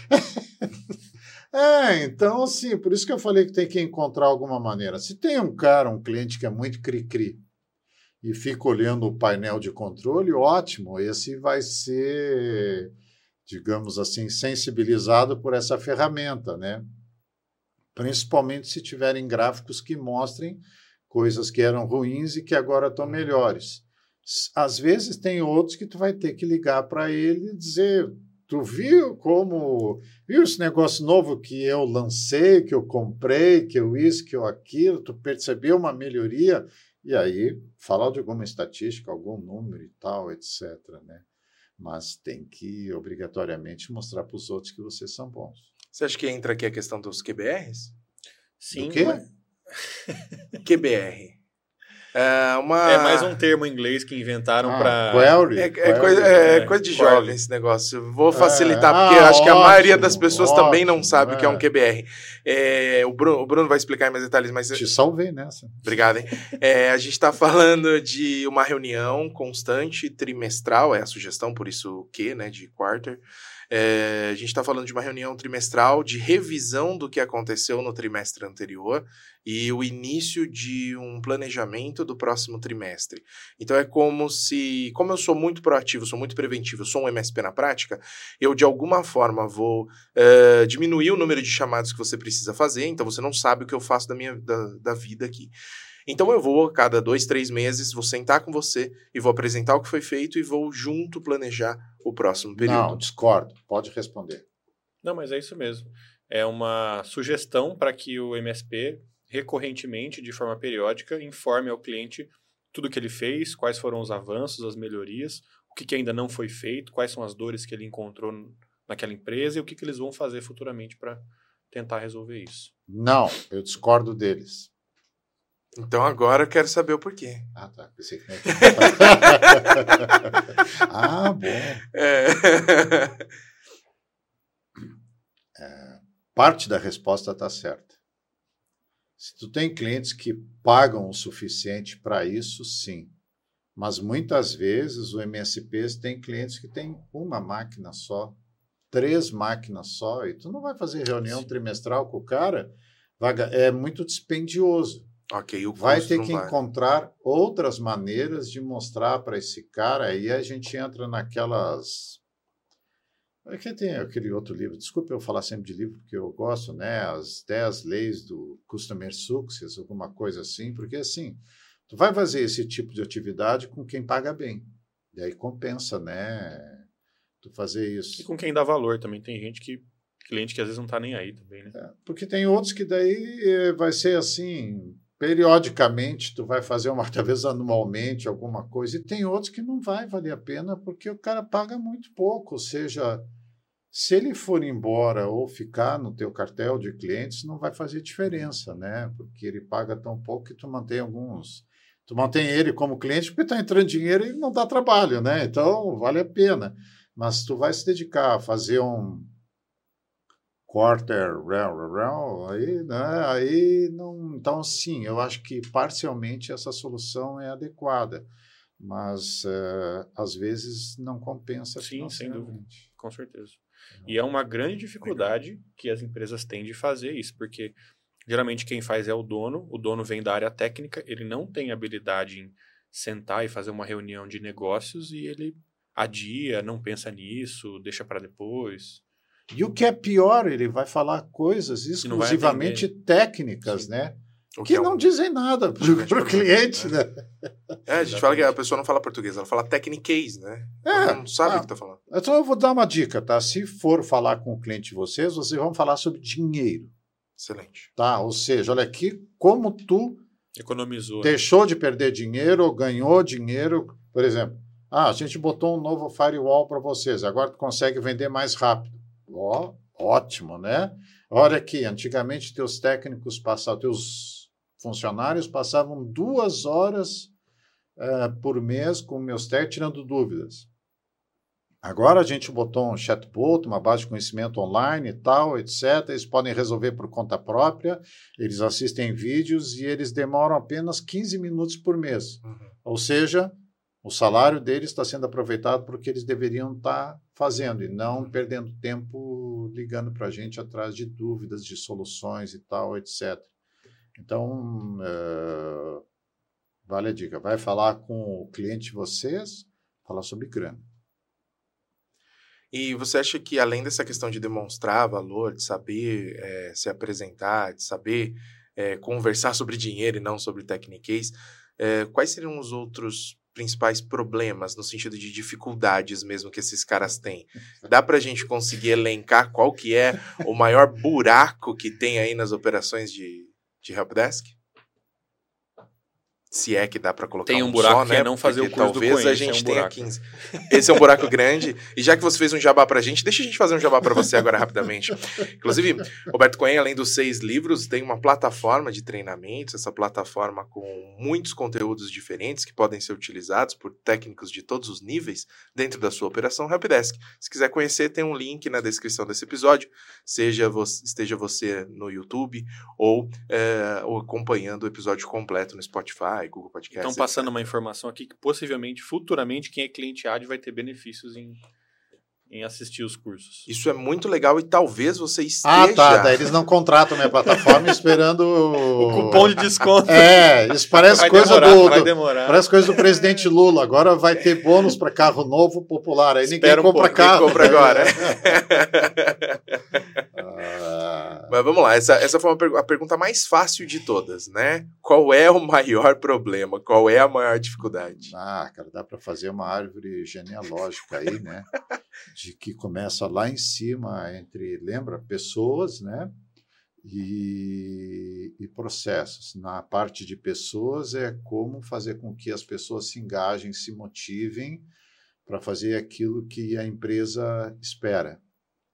S2: É, então, assim, por isso que eu falei que tem que encontrar alguma maneira. Se tem um cara, um cliente que é muito cri-cri e fica olhando o painel de controle, ótimo, esse vai ser, digamos assim, sensibilizado por essa ferramenta, né? Principalmente se tiverem gráficos que mostrem coisas que eram ruins e que agora estão melhores. Às vezes tem outros que tu vai ter que ligar para ele e dizer... Tu viu como... Viu esse negócio novo que eu lancei, que eu comprei, que eu isso, que eu aquilo? Tu percebeu uma melhoria? E aí, falar de alguma estatística, algum número e tal, etcétera, né? Mas tem que, obrigatoriamente, mostrar para os outros que vocês são bons.
S1: Você acha que entra aqui a questão dos Q B Rs?
S3: Sim.
S2: Do quê?
S3: Mas...
S1: Q B R. É, uma...
S3: é mais um termo em inglês que inventaram
S2: ah,
S3: para...
S2: Query.
S1: É, é,
S2: query.
S1: Coisa, é,
S3: é
S1: coisa de
S3: query.
S1: jovem esse negócio. Vou facilitar,
S2: É,
S1: porque
S2: ah,
S1: eu acho que a
S2: ótimo,
S1: maioria das pessoas
S2: ótimo,
S1: também não sabe
S2: é.
S1: o que é um Q B R. É, o, Bruno, o Bruno vai explicar em mais detalhes, mas...
S2: Te salvei nessa.
S1: Obrigado, hein? É, a gente está falando de uma reunião constante, trimestral, é a sugestão, por isso o Q, né, de quarter. É, a gente está falando de uma reunião trimestral de revisão do que aconteceu no trimestre anterior e o início de um planejamento do próximo trimestre. Então é como se, como eu sou muito proativo, sou muito preventivo, sou um M S P na prática, eu de alguma forma vou uh, diminuir o número de chamados que você precisa fazer, então você não sabe o que eu faço da minha da, da vida aqui. Então eu vou, a cada dois, três meses, vou sentar com você e vou apresentar o que foi feito e vou junto planejar o próximo período.
S2: Não, discordo. Pode responder.
S3: Não, mas é isso mesmo. É uma sugestão para que o M S P, recorrentemente, de forma periódica, informe ao cliente tudo o que ele fez, quais foram os avanços, as melhorias, o que, que ainda não foi feito, quais são as dores que ele encontrou naquela empresa e o que, que eles vão fazer futuramente para tentar resolver isso.
S2: Não, eu discordo deles.
S1: Então agora eu quero saber o porquê.
S2: Ah, tá. Pensei que não ia Ah, bom.
S1: É.
S2: É, parte da resposta está certa. Se tu tem clientes que pagam o suficiente para isso, sim. Mas muitas vezes o M S Ps tem clientes que têm uma máquina só, três máquinas só, e tu não vai fazer reunião sim. trimestral com o cara, vai, é muito dispendioso.
S1: Okay, o
S2: vai ter
S1: não
S2: que
S1: vai.
S2: encontrar outras maneiras de mostrar para esse cara, aí a gente entra naquelas... Aqui tem aquele outro livro, desculpa eu falar sempre de livro, porque eu gosto, né? As dez leis do Customer Success, alguma coisa assim, porque assim, tu vai fazer esse tipo de atividade com quem paga bem. E aí compensa, né? Tu fazer isso.
S3: E com quem dá valor também. Tem gente que, cliente que às vezes não tá nem aí também, né?
S2: É, porque tem outros que daí vai ser assim, periodicamente, tu vai fazer uma, talvez anualmente, alguma coisa, e tem outros que não vai valer a pena porque o cara paga muito pouco, ou seja, se ele for embora ou ficar no teu cartel de clientes, não vai fazer diferença, né? Porque ele paga tão pouco que tu mantém alguns... Tu mantém ele como cliente porque está entrando dinheiro e não dá trabalho, né? Então, vale a pena. Mas tu vai se dedicar a fazer um quarter, aí, né? Aí não... Então, sim, eu acho que parcialmente essa solução é adequada, mas uh, às vezes não compensa.
S3: Sim, sem dúvida, com certeza. E é uma grande dificuldade que as empresas têm de fazer isso, porque geralmente quem faz é o dono, o dono vem da área técnica, ele não tem habilidade em sentar e fazer uma reunião de negócios e ele adia, não pensa nisso, deixa para depois.
S2: E o que é pior, ele vai falar coisas exclusivamente técnicas, Sim. né? O que, que é um... não dizem nada para o cliente, né?
S1: né? É, a gente fala que a pessoa não fala português, ela fala techniquez, né?
S2: É,
S1: ela não sabe
S2: ah,
S1: o que está falando.
S2: Então eu vou dar uma dica, tá? Se for falar com o cliente de vocês, vocês vão falar sobre dinheiro.
S1: Excelente.
S2: Tá? Ou seja, olha aqui como tu
S3: economizou,
S2: deixou né? de perder dinheiro ou ganhou dinheiro. Por exemplo, ah, a gente botou um novo firewall para vocês, agora tu consegue vender mais rápido. Ó, ótimo, né? Olha aqui, antigamente teus técnicos passavam, teus funcionários passavam duas horas uh, por mês com meus técnicos tirando dúvidas. Agora a gente botou um chatbot, uma base de conhecimento online e tal, etcétera. Eles podem resolver por conta própria, eles assistem vídeos e eles demoram apenas quinze minutos por mês. Uhum. Ou seja, o salário deles está sendo aproveitado porque eles deveriam estar fazendo e não perdendo tempo ligando para a gente atrás de dúvidas, de soluções e tal, etcétera. Então, uh, vale a dica. Vai falar com o cliente de vocês, falar sobre grana.
S1: E você acha que, além dessa questão de demonstrar valor, de saber é, se apresentar, de saber é, conversar sobre dinheiro e não sobre techniquez, é, quais seriam os outros principais problemas, no sentido de dificuldades mesmo que esses caras têm? Dá pra gente conseguir elencar qual que é o maior buraco que tem aí nas operações de, de helpdesk? Se é que dá para colocar
S3: tem um,
S1: um
S3: buraco
S1: só,
S3: que
S1: né?
S3: é não fazer
S1: Porque
S3: o curso
S1: talvez
S3: do Coen,
S1: a gente
S3: é um
S1: tenha quinze. Esse é um buraco grande. E já que você fez um jabá pra gente, deixa a gente fazer um jabá para você agora rapidamente. Inclusive, Roberto Coen, além dos seis livros, tem uma plataforma de treinamentos, essa plataforma com muitos conteúdos diferentes que podem ser utilizados por técnicos de todos os níveis dentro da sua operação helpdesk. Se quiser conhecer, tem um link na descrição desse episódio, seja você, esteja você no YouTube ou, é, ou acompanhando o episódio completo no Spotify, Google Podcast.
S3: Então, passando uma informação aqui que possivelmente, futuramente, quem é cliente A D vai ter benefícios em, em assistir os cursos.
S1: Isso é muito legal e talvez você esteja...
S2: Ah, tá. Daí eles não contratam minha plataforma esperando o...
S3: o cupom de desconto.
S2: É, isso parece
S3: vai
S2: coisa
S3: demorar,
S2: do...
S3: vai
S2: do
S3: demorar.
S2: Parece coisa do presidente Lula. Agora vai ter bônus para carro novo popular. Aí
S3: Espera
S2: ninguém compra
S3: um
S2: carro.
S1: Ninguém compra agora.
S2: ah...
S1: Mas vamos lá, essa, essa foi uma, a pergunta mais fácil de todas, né? Qual é o maior problema? Qual é a maior dificuldade?
S2: Ah, cara, dá para fazer uma árvore genealógica aí, né? De que começa lá em cima entre, lembra, pessoas, né? E, e processos. Na parte de pessoas é como fazer com que as pessoas se engajem, se motivem para fazer aquilo que a empresa espera.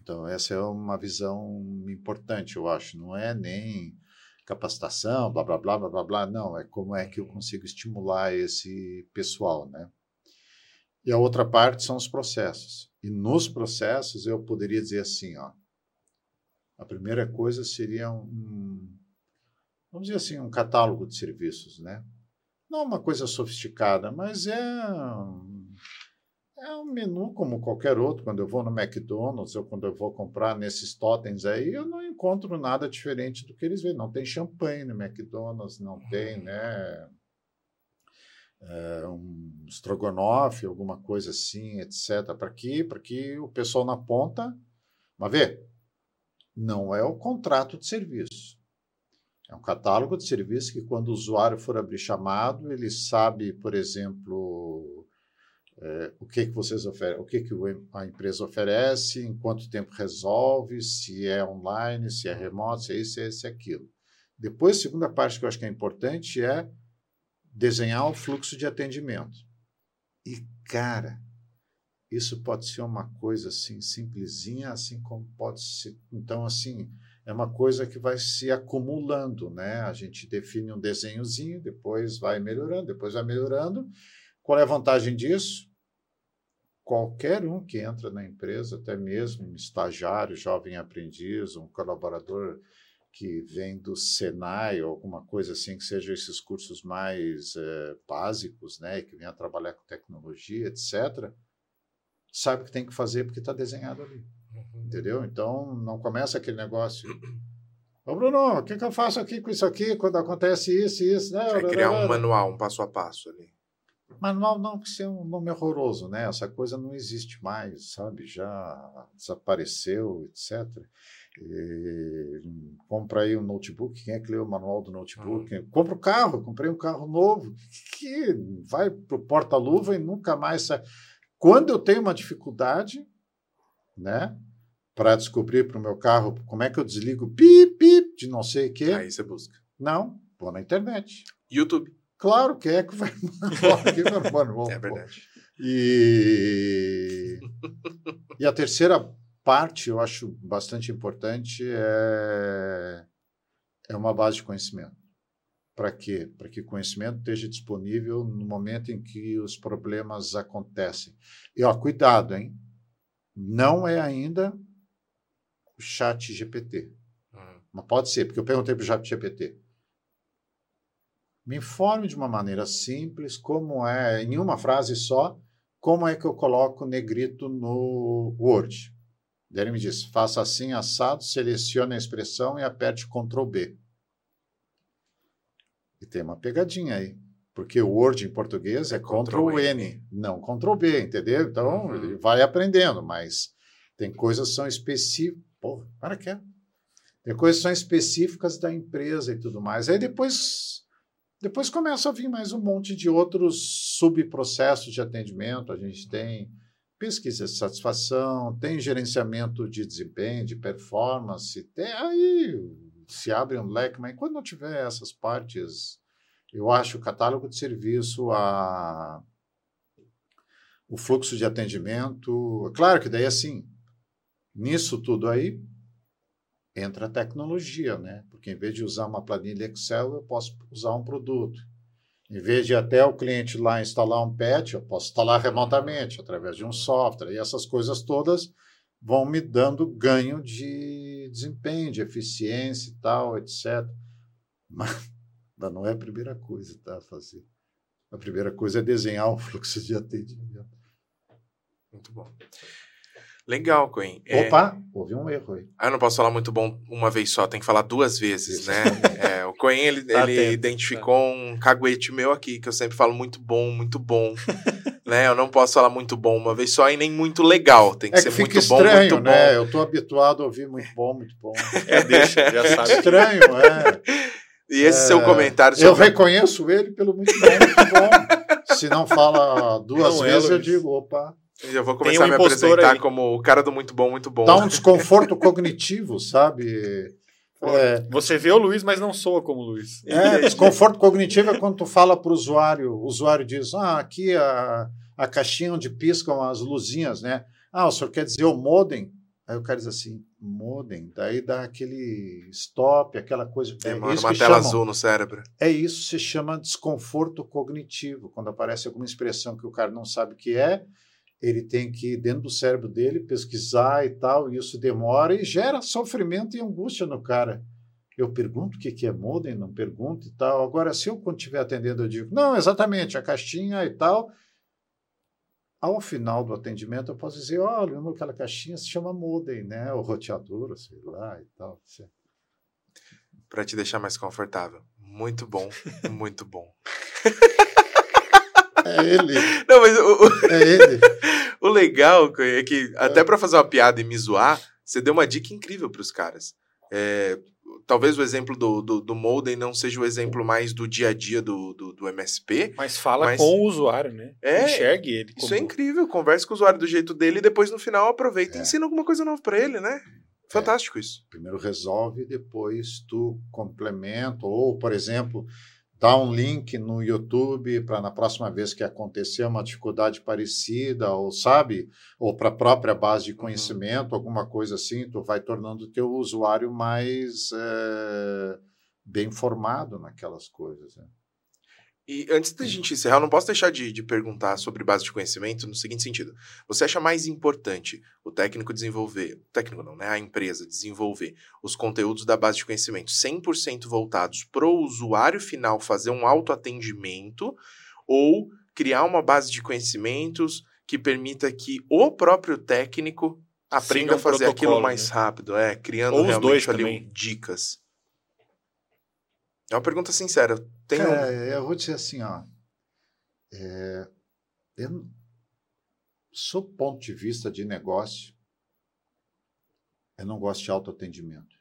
S2: Então, essa é uma visão importante, eu acho. Não é nem capacitação, blá, blá, blá, blá, blá, blá. Não, é como é que eu consigo estimular esse pessoal, né? E a outra parte são os processos. E nos processos, eu poderia dizer assim, ó, a primeira coisa seria um, vamos dizer assim, um catálogo de serviços, né? Não uma coisa sofisticada, mas é, é um menu como qualquer outro. Quando eu vou no McDonald's ou quando eu vou comprar nesses totens aí, eu não encontro nada diferente do que eles veem. Não tem champanhe no McDonald's, não tem, né? É, um estrogonofe, alguma coisa assim, etcétera. Para quê? Para que o pessoal na ponta... Mas vê, não é o contrato de serviço. É um catálogo de serviço que, quando o usuário for abrir chamado, ele sabe, por exemplo, é, o que, que vocês oferecem, o que, que a empresa oferece, em quanto tempo resolve, se é online, se é remoto, se é isso, se é isso, se é aquilo. Depois, a segunda parte que eu acho que é importante é desenhar o fluxo de atendimento. E, cara, isso pode ser uma coisa assim simplesinha, assim como pode ser... Então, assim, é uma coisa que vai se acumulando, né? A gente define um desenhozinho, depois vai melhorando, depois vai melhorando. Qual é a vantagem disso? Qualquer um que entra na empresa, até mesmo um estagiário, jovem aprendiz, um colaborador que vem do Senai ou alguma coisa assim, que sejam esses cursos mais é, básicos, né? Que venha trabalhar com tecnologia, etcétera, sabe o que tem que fazer porque está desenhado ali. Uhum. Entendeu? Então, não começa aquele negócio... Ô, Bruno, o que, que eu faço aqui com isso aqui quando acontece isso e isso? Né?
S1: É criar um manual, um passo a passo ali.
S2: Manual não, porque isso é um nome horroroso, né? Essa coisa não existe mais, sabe? Já desapareceu, etcétera. E, compra aí um notebook, quem é que leu o manual do notebook? Uhum. Compra o carro, comprei um carro novo, que vai para o porta-luva e nunca mais sai. Quando eu tenho uma dificuldade, né, para descobrir para o meu carro como é que eu desligo pip, pip, de não sei o quê.
S1: Aí você busca.
S2: Não, vou na internet.
S1: YouTube.
S2: Claro que é que vai manual.
S1: É verdade.
S2: E... e a terceira parte, eu acho bastante importante, é, é uma base de conhecimento. Para quê? Para que o conhecimento esteja disponível no momento em que os problemas acontecem. E, ó, cuidado, hein? Não é ainda o chat G P T. Uhum. Mas pode ser, porque eu perguntei para o chat G P T. Me informe de uma maneira simples, como é, em uma frase só, como é que eu coloco negrito no Word. Daí ele me disse, faça assim, assado, selecione a expressão e aperte control B. E tem uma pegadinha aí, porque o Word em português é, é control N, não control B, entendeu? Então, uhum. ele vai aprendendo, mas tem coisas que são específicas. Porra, para que é? Tem coisas que são específicas da empresa e tudo mais. Aí depois, depois começa a vir mais um monte de outros subprocessos de atendimento. A gente tem pesquisa de satisfação, tem gerenciamento de desempenho, de performance, tem, aí se abre um leque, mas quando não tiver essas partes, eu acho o catálogo de serviço, a, o fluxo de atendimento, claro que daí assim, nisso tudo aí, entra a tecnologia, né? Porque em vez de usar uma planilha Excel, eu posso usar um produto. Em vez de até o cliente lá instalar um patch, eu posso instalar remotamente, através de um software. E essas coisas todas vão me dando ganho de desempenho, de eficiência e tal, etcétera. Mas não é a primeira coisa, tá, a fazer. A primeira coisa é desenhar um fluxo de atendimento.
S1: Muito bom. Legal, Coen.
S2: Opa, é... houve um erro aí.
S1: Ah, eu não posso falar muito bom uma vez só, tem que falar duas vezes, Isso. né? É, o Coen, ele, tá ele tempo, identificou tá. um caguete meu aqui, que eu sempre falo muito bom, muito bom. né? Eu não posso falar muito bom uma vez só e nem muito legal. Tem que
S2: é
S1: ser
S2: que
S1: muito
S2: estranho,
S1: bom, muito
S2: né?
S1: bom.
S2: Eu estou habituado a ouvir muito bom, muito bom.
S3: É, deixa, já sabe.
S2: Estranho, é.
S1: E esse
S2: é,
S1: seu comentário... Sobre...
S2: Eu reconheço ele pelo muito bom, muito bom. Se não fala duas não vezes, é, eu digo, opa...
S1: Eu vou começar um a me apresentar aí. Como o cara do muito bom, muito bom.
S2: Dá um desconforto cognitivo, sabe?
S3: É, você vê o Luiz, mas não soa como o Luiz.
S2: É, desconforto cognitivo é quando tu fala para o usuário, o usuário diz, ah, aqui a, a caixinha onde piscam as luzinhas, né? Ah, o senhor quer dizer o modem? Aí o cara diz assim, modem, daí dá aquele stop, aquela coisa...
S1: Tem
S2: é
S1: uma,
S2: isso
S1: uma
S2: que
S1: tela
S2: chamam,
S1: azul no cérebro.
S2: É isso que se chama desconforto cognitivo. Quando aparece alguma expressão que o cara não sabe o que é, ele tem que ir dentro do cérebro dele, pesquisar e tal, e isso demora e gera sofrimento e angústia no cara. Eu pergunto o que é modem, não pergunto e tal. Agora, se eu quando estiver atendendo, eu digo, não, exatamente, a caixinha e tal... Ao final do atendimento, eu posso dizer, olha, aquela caixinha se chama modem, né? O roteador, sei lá e tal.
S1: Para te deixar mais confortável. Muito bom, muito bom.
S2: É ele.
S1: Não, mas o, o,
S2: é ele.
S1: O legal é que, até para fazer uma piada e me zoar, você deu uma dica incrível para os caras. É... Talvez o exemplo do, do, do modem não seja o exemplo mais do dia a dia do, do, do M S P.
S3: Mas fala
S1: mas...
S3: com o usuário, né?
S1: É,
S3: enxergue ele.
S1: Isso
S3: como...
S1: é incrível. Converse com o usuário do jeito dele e depois no final aproveita e
S2: é.
S1: ensina alguma coisa nova para ele, né? Fantástico
S2: é.
S1: isso.
S2: Primeiro resolve, depois tu complementa. Ou, por exemplo, dá um link no YouTube para na próxima vez que acontecer uma dificuldade parecida, ou sabe, ou para a própria base de conhecimento, uhum. alguma coisa assim, tu vai tornando o teu usuário mais é, bem formado naquelas coisas. Né?
S1: E antes da gente encerrar, eu não posso deixar de, de perguntar sobre base de conhecimento no seguinte sentido. Você acha mais importante o técnico desenvolver, o técnico não, né? A empresa desenvolver os conteúdos da base de conhecimento cem por cento voltados para o usuário final fazer um autoatendimento ou criar uma base de conhecimentos que permita que o próprio técnico aprenda um a fazer aquilo mais né? rápido, é, criando
S3: ou
S1: realmente
S3: os dois
S1: ali
S3: também.
S1: dicas? É uma pergunta sincera. Tem
S2: Cara,
S1: um...
S2: eu vou dizer assim, ó, é, eu, sob ponto de vista de negócio, eu não gosto de autoatendimento.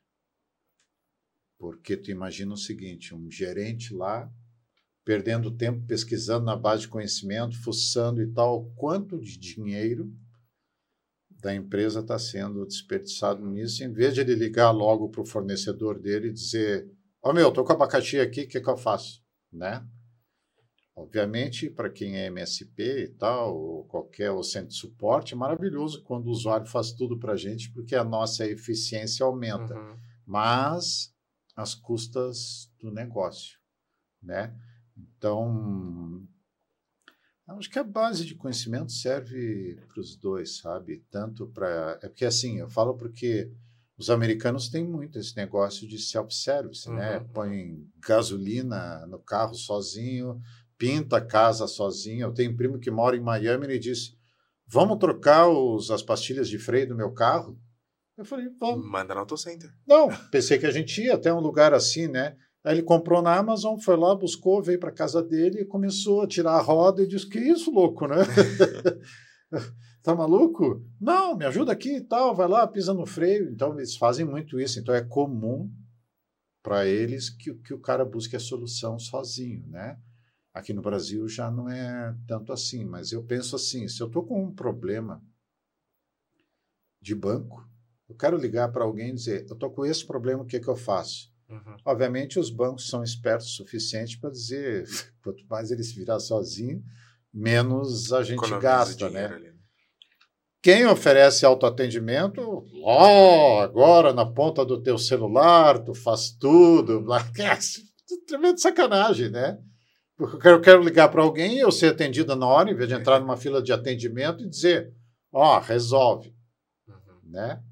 S2: Porque tu imagina o seguinte, um gerente lá, perdendo tempo pesquisando na base de conhecimento, fuçando e tal, quanto de dinheiro da empresa está sendo desperdiçado nisso, em vez de ele ligar logo para o fornecedor dele e dizer... Ó, oh, meu, estou com abacaxi aqui, o que, que eu faço? Né? Obviamente, para quem é M S P e tal, ou qualquer ou centro de suporte, é maravilhoso quando o usuário faz tudo para a gente, porque a nossa eficiência aumenta.
S1: Uhum.
S2: Mas às custas do negócio. Né? Então, acho que a base de conhecimento serve para os dois, sabe? Tanto para... É porque, assim, eu falo porque... Os americanos têm muito esse negócio de self-service, uhum. né? Põe gasolina no carro sozinho, pinta a casa sozinho. Eu tenho um primo que mora em Miami e ele disse, vamos trocar os, as pastilhas de freio do meu carro? Eu falei, vamos.
S1: Manda no AutoCenter.
S2: Não, pensei que a gente ia até um lugar assim, né? Aí ele comprou na Amazon, foi lá, buscou, veio para casa dele e começou a tirar a roda e disse, que isso, louco, né? Tá maluco? Não, me ajuda aqui e tal, vai lá, pisa no freio. Então, eles fazem muito isso. Então, é comum para eles que, que o cara busque a solução sozinho, né? Aqui no Brasil já não é tanto assim, mas eu penso assim, se eu estou com um problema de banco, eu quero ligar para alguém e dizer, eu estou com esse problema, o que, que eu faço? Uhum. Obviamente, os bancos são espertos o suficiente para dizer, quanto mais ele se virar sozinho, menos a gente Economiza gasta, né? Ali. Quem oferece autoatendimento, ó, oh, agora na ponta do teu celular, tu faz tudo, é tremendo sacanagem, né? Porque eu quero ligar para alguém e eu ser atendido na hora, em vez de entrar numa fila de atendimento e dizer, ó, oh, resolve, uhum. né?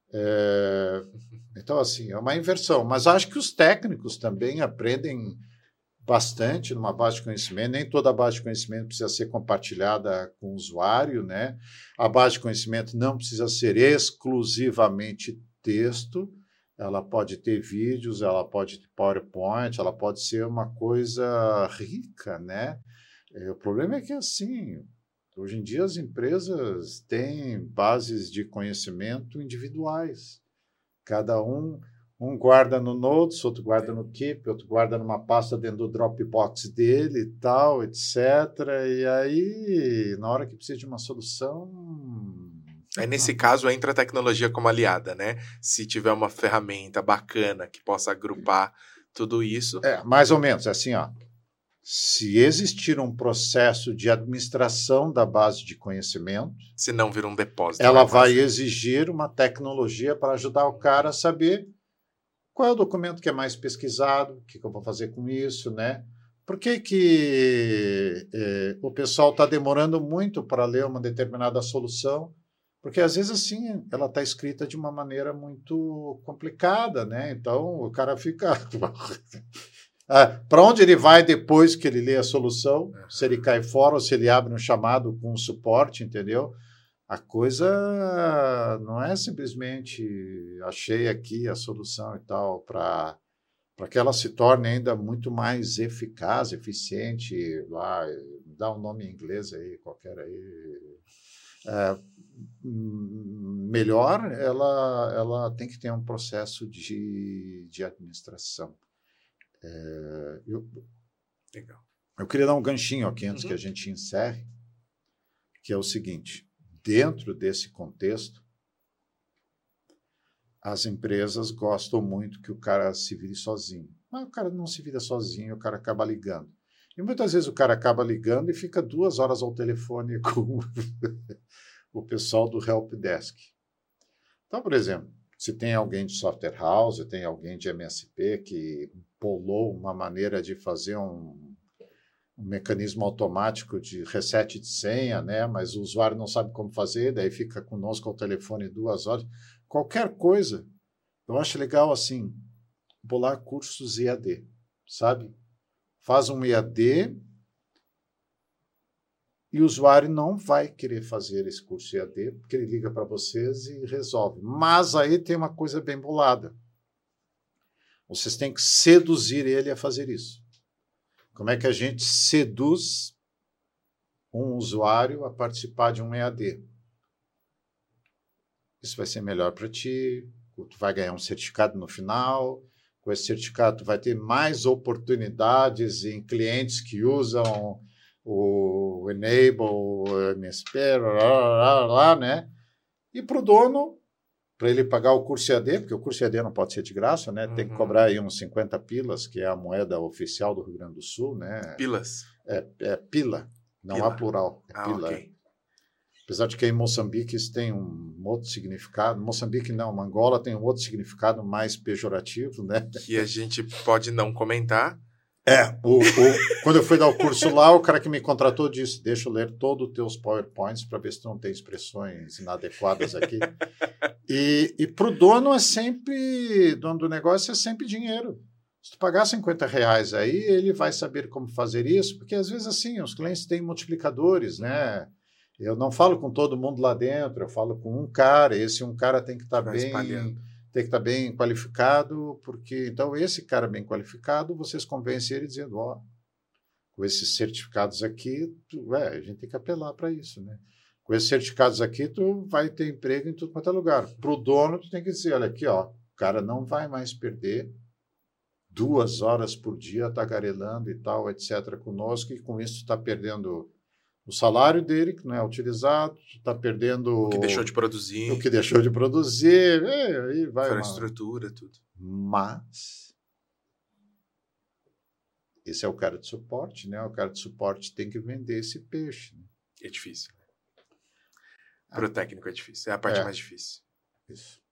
S2: É, então, assim, é uma inversão. Mas acho que os técnicos também aprendem bastante numa base de conhecimento, nem toda a base de conhecimento precisa ser compartilhada com o usuário, né? A base de conhecimento não precisa ser exclusivamente texto, ela pode ter vídeos, ela pode ter PowerPoint, ela pode ser uma coisa rica, né? O problema é que, assim, hoje em dia as empresas têm bases de conhecimento individuais, cada um Um guarda no Notes, outro guarda no Keep, outro guarda numa pasta dentro do Dropbox dele e tal, etcétera. E aí, na hora que precisa de uma solução...
S1: Aí, nesse caso, entra a tecnologia como aliada, né? Se tiver uma ferramenta bacana que possa agrupar tudo isso...
S2: É, mais ou menos, é assim, ó. Se existir um processo de administração da base de conhecimento...
S1: Se não vira um depósito.
S2: Ela vai exigir uma tecnologia para ajudar o cara a saber qual é o documento que é mais pesquisado, o que, que eu vou fazer com isso, né? Por que, que eh, o pessoal está demorando muito para ler uma determinada solução? Porque, às vezes, assim, ela está escrita de uma maneira muito complicada, né? Então, o cara fica... ah, para onde ele vai depois que ele lê a solução? Se ele cai fora ou se ele abre um chamado com suporte, entendeu? A coisa não é simplesmente achei aqui a solução e tal, para que ela se torne ainda muito mais eficaz, eficiente, lá, dá um nome em inglês aí, qualquer aí... É, melhor, ela, ela tem que ter um processo de, de administração. É, eu,
S1: Legal.
S2: Eu queria dar um ganchinho aqui antes uhum. que a gente encerre, que é o seguinte, dentro desse contexto, as empresas gostam muito que o cara se vire sozinho. Mas o cara não se vira sozinho, o cara acaba ligando. E muitas vezes o cara acaba ligando e fica duas horas ao telefone com o pessoal do Help Desk. Então, por exemplo, se tem alguém de software house, tem alguém de M S P que bolou uma maneira de fazer um, um mecanismo automático de reset de senha, né? Mas o usuário não sabe como fazer, daí fica conosco ao telefone duas horas. Qualquer coisa, eu acho legal assim, bolar cursos E A D, sabe? Faz um E A D e o usuário não vai querer fazer esse curso E A D porque ele liga para vocês e resolve. Mas aí tem uma coisa bem bolada. Vocês têm que seduzir ele a fazer isso. Como é que a gente seduz um usuário a participar de um E A D? Isso vai ser melhor para ti, tu vai ganhar um certificado no final. Com esse certificado, tu vai ter mais oportunidades em clientes que usam o Enable, o M S P, lá, lá, lá, né? E para o dono, para ele pagar o curso E A D, porque o curso E A D não pode ser de graça, né? Uhum. Tem que cobrar aí uns cinquenta pilas, que é a moeda oficial do Rio Grande do Sul, né?
S1: Pilas?
S2: É, é pila, não
S1: pila.
S2: há plural, é
S1: ah,
S2: pila.
S1: Okay.
S2: Apesar de que em Moçambique isso tem um outro significado. Moçambique não, Angola tem um outro significado mais pejorativo, né?
S1: Que a gente pode não comentar.
S2: É, o, o, quando eu fui dar o curso lá, o cara que me contratou disse, deixa eu ler todos os teus PowerPoints para ver se tu não tem expressões inadequadas aqui. E, e para o dono é sempre, dono do negócio é sempre dinheiro. Se tu pagar cinquenta reais aí, ele vai saber como fazer isso, porque às vezes assim, os clientes têm multiplicadores, né? Eu não falo com todo mundo lá dentro, eu falo com um cara, esse um cara tem que estar tá bem, tem que estar tá bem qualificado, porque então esse cara bem qualificado, vocês convencem ele dizendo, ó, oh, com esses certificados aqui, tu, é, a gente tem que apelar para isso, né? Com esses certificados aqui, tu vai ter emprego em tudo quanto é lugar. Para o dono, tu tem que dizer, olha aqui, ó, o cara não vai mais perder duas horas por dia tagarelando e tal, etcétera, conosco, e com isso tu está perdendo o salário dele, que não é utilizado, está perdendo...
S1: O que deixou de produzir.
S2: O que deixou de produzir, é, aí vai...
S1: Infraestrutura, uma... tudo.
S2: Mas esse é o cara de suporte, né? O cara de suporte tem que vender esse peixe. Né?
S1: É difícil. Para o ah, técnico é difícil, é a parte é, mais difícil.
S2: Isso.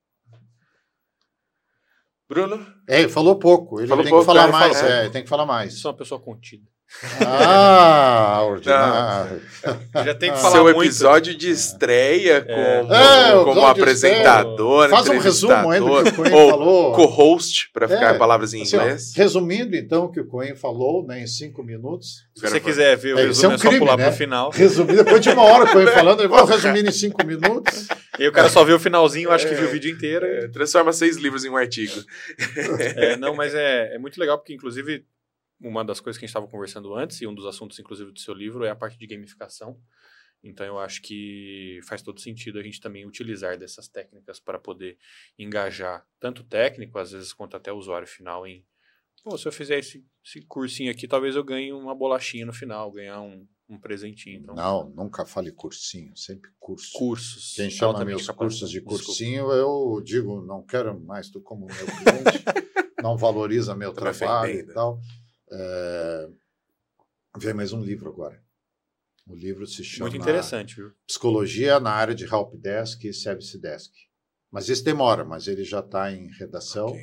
S1: Bruno?
S2: É, ele falou pouco, ele
S1: falou
S2: tem
S1: pouco,
S2: que falar
S1: é,
S2: mais,
S1: fala,
S2: é, é. tem que falar mais.
S3: Sou uma pessoa contida.
S2: Ah, ordinário.
S3: Já tem que
S1: ah,
S3: falar
S1: Seu
S3: muito.
S1: episódio de estreia é. como,
S2: é,
S1: como apresentador,
S2: faz um resumo aí do que o Coen falou.
S1: Co-host, para ficar
S2: é,
S1: palavras em
S2: assim,
S1: inglês.
S2: Ó, resumindo, então, o que o Coen falou, né, em cinco minutos.
S3: Se você quiser ver o
S2: é,
S3: resumo,
S2: é, um
S3: é só
S2: crime,
S3: pular
S2: né?
S3: pro final.
S2: Resumir, depois de uma hora o Coen falando, ele vai resumir em cinco minutos.
S3: E o cara só viu o finalzinho, acho que viu o vídeo inteiro.
S1: É, transforma seis livros em um artigo.
S3: É, não, mas é, é muito legal, porque, inclusive, uma das coisas que a gente estava conversando antes, e um dos assuntos, inclusive, do seu livro, é a parte de gamificação. Então, eu acho que faz todo sentido a gente também utilizar dessas técnicas para poder engajar tanto o técnico, às vezes, quanto até o usuário final em, pô, se eu fizer esse, esse cursinho aqui, talvez eu ganhe uma bolachinha no final, ganhar um, um presentinho. Então,
S2: não, nunca fale cursinho, sempre curso.
S3: Cursos.
S2: Quem chama meus cursos de cursinho, desculpa. Eu digo, não quero mais tu como meu cliente, não valoriza meu trabalho e tal. É, Vem mais um livro agora. O livro se chama...
S3: Muito interessante, viu?
S2: Psicologia na área de Helpdesk e Service Desk. Mas esse demora, mas ele já está em redação, okay.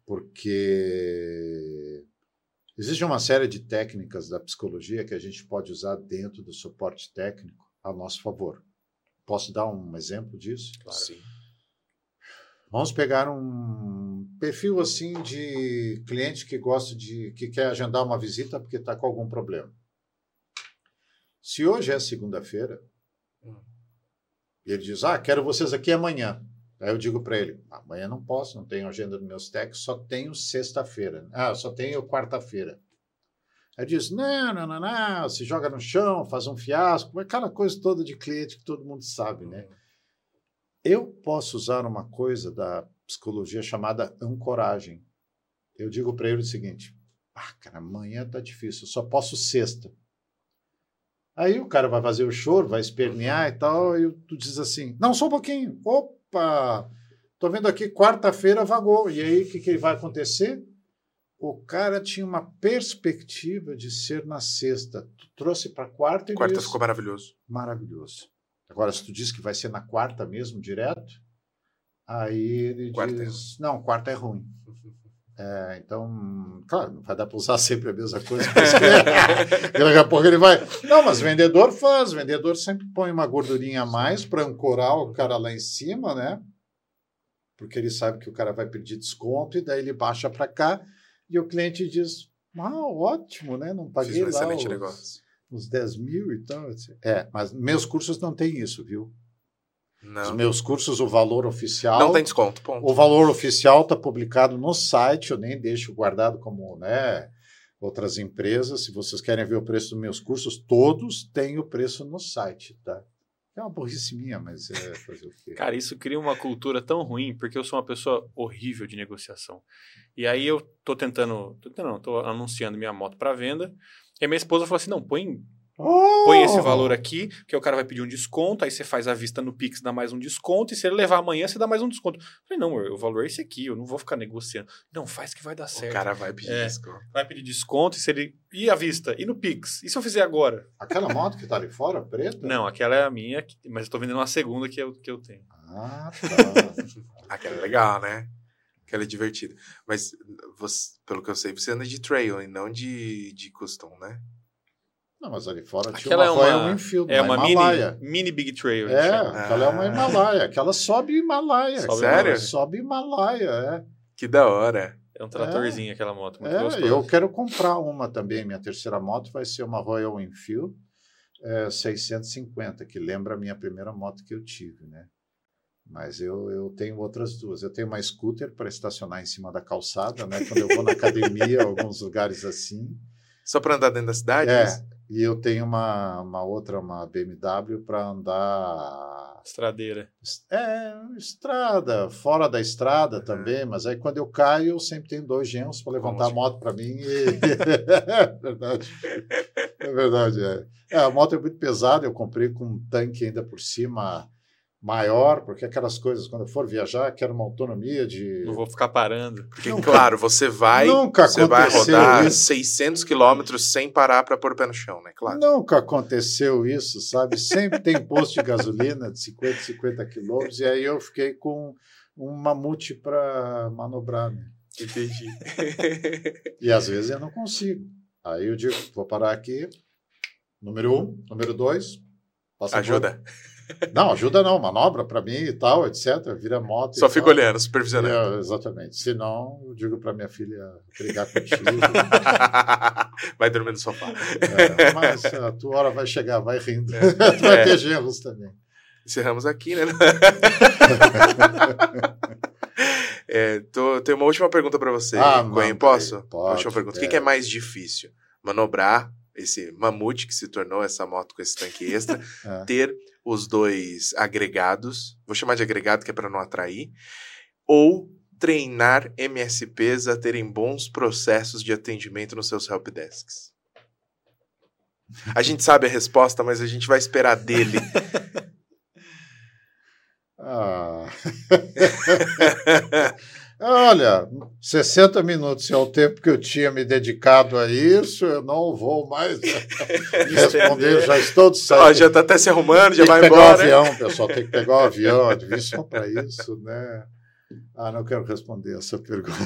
S2: Porque existe uma série de técnicas da psicologia que a gente pode usar dentro do suporte técnico a nosso favor. Posso dar um exemplo disso?
S1: Claro. Sim.
S2: Vamos pegar um perfil assim de cliente que gosta de, que quer agendar uma visita porque está com algum problema. Se hoje é segunda-feira, hum. e ele diz, ah, quero vocês aqui amanhã. Aí eu digo para ele, amanhã não posso, não tenho agenda dos meus técnicos, só tenho sexta-feira. Ah, só tenho quarta-feira. Aí ele diz, não, não, não, não, se joga no chão, faz um fiasco, aquela coisa toda de cliente que todo mundo sabe, né? Eu posso usar uma coisa da psicologia chamada ancoragem. Eu digo para ele o seguinte, ah, cara, amanhã tá difícil, eu só posso sexta. Aí o cara vai fazer o choro, vai espernear e tal, e tu diz assim, não, só um pouquinho, opa, tô vendo aqui, quarta-feira vagou. E aí, o que, que vai acontecer? O cara tinha uma perspectiva de ser na sexta. Tu trouxe para quarta e
S1: quarta
S2: diz,
S1: ficou maravilhoso.
S2: Maravilhoso. Agora, se tu diz que vai ser na quarta mesmo, direto, aí ele quarta diz, é não, quarta é ruim. É, então, claro, não vai dar para usar sempre a mesma coisa. Daqui a pouco ele vai... Não, mas vendedor faz. Vendedor sempre põe uma gordurinha a mais para ancorar o cara lá em cima, né? Porque ele sabe que o cara vai pedir desconto e daí ele baixa para cá e o cliente diz, ah, ótimo, né? Não paguei
S1: Fiz um
S2: lá
S1: excelente
S2: os,
S1: negócio.
S2: Os dez mil e tal. É, mas meus cursos não tem isso, viu?
S1: Não.
S2: Os meus cursos, o valor oficial...
S1: Não tem desconto, ponto.
S2: O valor oficial está publicado no site, eu nem deixo guardado como, né, outras empresas. Se vocês querem ver o preço dos meus cursos, todos têm o preço no site, tá? É uma burrice minha, mas é fazer o quê?
S3: Cara, isso cria uma cultura tão ruim, porque eu sou uma pessoa horrível de negociação. E aí eu tô tentando... Tô tentando, não, tô anunciando minha moto para venda, e a minha esposa falou assim, não, põe...
S2: Oh!
S3: Põe esse valor aqui, que o cara vai pedir um desconto, aí você faz a vista no Pix, dá mais um desconto, e se ele levar amanhã, você dá mais um desconto. Eu falei, não, o valor é esse aqui, eu não vou ficar negociando. Não, faz que vai dar certo.
S1: O cara vai pedir
S3: é,
S1: desconto.
S3: Vai pedir desconto, e se ele... E a vista? E no Pix? E se eu fizer agora?
S2: Aquela moto que tá ali fora, preta?
S3: Não, aquela é a minha, mas eu tô vendendo uma segunda que eu, que eu tenho.
S2: Ah, tá.
S1: Aquela é legal, né? Aquela é divertida. Mas, você, pelo que eu sei, você anda de trail e não de, de custom, né?
S2: Não, mas ali fora tinha
S3: aquela
S2: uma
S3: é uma,
S2: Royal Enfield,
S3: é
S2: uma
S3: uma
S2: Himalaia.
S3: mini, mini Big Trail.
S2: É,
S3: ah.
S2: aquela é uma Himalaia. Aquela sobe Himalaia.
S1: Sobe Sério?
S2: Ela sobe Himalaia, é.
S1: Que da hora.
S3: É um tratorzinho é. aquela moto, muito
S2: é,
S3: gostoso.
S2: Eu quero comprar uma também. Minha terceira moto vai ser uma Royal Enfield é, seiscentos e cinquenta, que lembra a minha primeira moto que eu tive, né? Mas eu, eu tenho outras duas. Eu tenho uma scooter para estacionar em cima da calçada, né? Quando eu vou na academia, alguns lugares assim.
S1: Só para andar dentro da cidade?
S2: É. Mas... E eu tenho uma, uma outra, uma B M W, para andar...
S3: Estradeira.
S2: É, estrada, fora da estrada uhum. também, mas aí quando eu caio, eu sempre tenho dois genros para levantar Como a moto para mim. E... é verdade. É verdade, é. é. A moto é muito pesada, eu comprei com um tanque ainda por cima maior, porque aquelas coisas, quando eu for viajar, quero uma autonomia de...
S3: Não vou ficar parando.
S1: Porque, nunca, claro, você vai,
S2: nunca
S1: você vai rodar
S2: isso.
S1: seiscentos quilômetros sem parar para pôr o pé no chão, né? Claro.
S2: Nunca aconteceu isso, sabe? Sempre tem posto de gasolina de cinquenta, cinquenta quilômetros, e aí eu fiquei com um mamute para manobrar, né?
S1: Entendi.
S2: E às vezes eu não consigo. Aí eu digo, vou parar aqui, número um, número dois...
S1: Ajuda.
S2: Não, ajuda não, manobra para mim e tal, etcétera. Vira moto.
S1: Só fica olhando, supervisionando.
S2: É, exatamente. Senão, eu digo para minha filha brigar contigo.
S1: Vai dormir no sofá.
S2: É, mas a tua hora vai chegar, vai rindo. É. Tu vai é. ter genros também.
S1: Encerramos aqui, né? é, tô, tenho uma última pergunta para você,
S2: ah,
S1: Coen, posso?
S2: Pode,
S1: última pergunta.
S2: É.
S1: O que, que é mais difícil? Manobrar esse mamute que se tornou essa moto com esse tanque extra, é. ter os dois agregados, vou chamar de agregado que é para não atrair, ou treinar M S Ps a terem bons processos de atendimento nos seus helpdesks? A gente sabe a resposta, mas a gente vai esperar dele.
S2: ah. Olha, sessenta minutos é o tempo que eu tinha me dedicado a isso, eu não vou mais responder, já estou de saída.
S1: Ó, já está até se arrumando, já
S2: tem
S1: vai
S2: que pegar
S1: embora.
S2: o avião, pessoal, tem que pegar o avião, adivinha só para isso, né? Ah, não quero responder essa pergunta.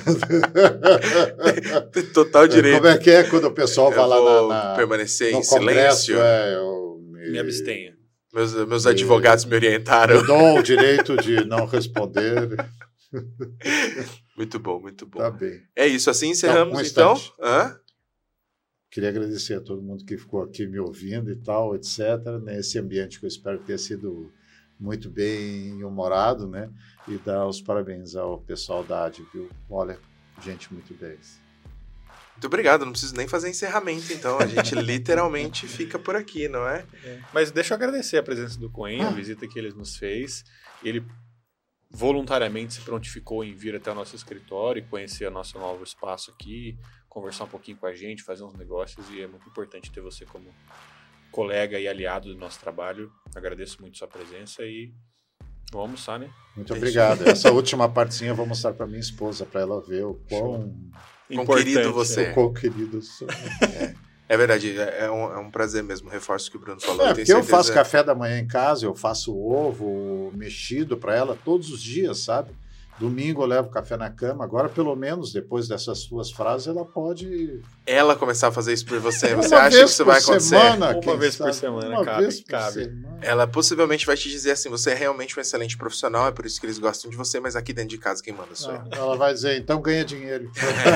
S1: Total direito.
S2: Como é que é quando o pessoal vai lá na, na,
S1: permanecer
S2: no
S1: em
S2: congresso?
S1: silêncio?
S2: É, eu me,
S3: me abstenho.
S1: Meus, meus advogados me orientaram.
S2: Me dou o direito de não responder.
S1: Muito bom, muito bom.
S2: Tá bem.
S1: É isso, assim encerramos
S2: então.
S1: então. Hã?
S2: Queria agradecer a todo mundo que ficou aqui me ouvindo e tal, etcétera. Nesse ambiente que eu espero ter sido muito bem humorado, né? E dar os parabéns ao pessoal da A D, viu? Olha, gente muito dez.
S1: Muito obrigado, não preciso nem fazer encerramento, então. A gente literalmente fica por aqui, não é?
S3: é? Mas deixa eu agradecer a presença do Coen, ah. a visita que ele nos fez. Ele voluntariamente se prontificou em vir até o nosso escritório e conhecer o nosso novo espaço aqui, conversar um pouquinho com a gente, fazer uns negócios, e é muito importante ter você como colega e aliado do nosso trabalho. Agradeço muito sua presença e vamos almoçar, né?
S2: Muito obrigado. Essa última partezinha eu vou mostrar para minha esposa, para ela ver o quão...
S1: Quão querido você é.
S2: Quão querido sou.
S1: É. É verdade, é um, é um prazer mesmo, reforço o que o Bruno falou.
S2: É,
S1: eu
S2: porque eu faço café da manhã em casa, eu faço ovo mexido para ela todos os dias, sabe? Domingo eu levo café na cama, agora pelo menos depois dessas suas frases ela pode...
S1: Ela começar a fazer isso por você,
S2: uma
S1: você acha que isso vai acontecer?
S2: Semana,
S3: uma vez
S2: sabe?
S3: por semana,
S2: uma
S3: cabe,
S2: vez por
S3: cabe.
S2: Semana.
S1: Ela possivelmente vai te dizer assim, você é realmente um excelente profissional, é por isso que eles gostam de você, mas aqui dentro de casa quem manda sou eu.
S2: Ela vai dizer, então ganha dinheiro.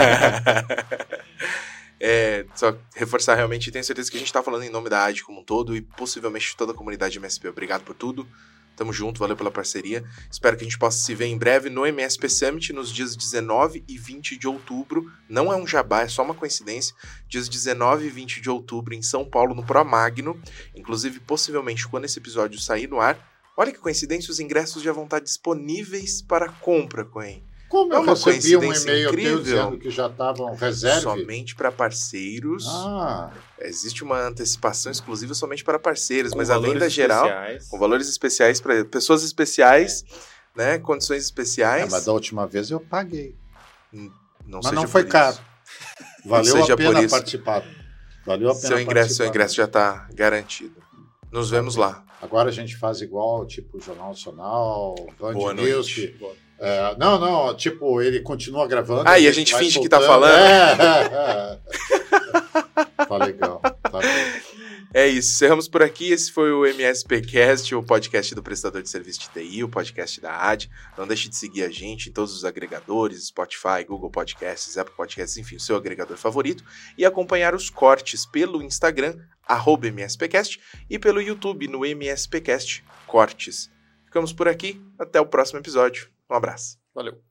S1: É, só reforçar realmente, tenho certeza que a gente está falando em nome da A D como um todo e possivelmente de toda a comunidade M S P. Obrigado por tudo, tamo junto, valeu pela parceria. Espero que a gente possa se ver em breve no M S P Summit nos dias dezenove e vinte de outubro. Não é um jabá, é só uma coincidência. Dias dezenove e vinte de outubro em São Paulo, no Promagno. Inclusive, possivelmente, quando esse episódio sair no ar, olha que coincidência, os ingressos já vão estar disponíveis para compra, Coen.
S2: Como
S1: é
S2: eu
S1: uma
S2: recebi um e-mail
S1: incrível.
S2: teu dizendo que já estavam reserva?
S1: Somente para parceiros.
S2: Ah.
S1: Existe uma antecipação exclusiva somente para parceiros,
S3: com
S1: mas a venda geral,
S3: especiais.
S1: com valores especiais para pessoas especiais, é. né, condições especiais.
S2: É, mas da última vez eu paguei.
S1: Não
S2: mas não foi caro. Valeu a pena participar. Valeu a pena
S1: seu ingresso, seu ingresso já está garantido. Nos vemos lá.
S2: Agora a gente faz igual, tipo, Jornal Nacional, Band
S1: Boa
S2: News,
S1: noite.
S2: que... É, não, não, tipo, ele continua gravando.
S1: Ah, e a gente finge soltando. Que tá falando.
S2: É, é. Tá legal, tá bem.
S1: É isso, encerramos por aqui. Esse foi o MSPcast, o podcast do prestador de serviço de T I, o podcast da A D. Não deixe de seguir a gente em todos os agregadores, Spotify, Google Podcasts, Apple Podcasts, enfim, o seu agregador favorito. E acompanhar os cortes pelo Instagram, arroba MSPcast, e pelo YouTube, no MSPcast Cortes. Ficamos por aqui, até o próximo episódio. Um abraço.
S3: Valeu.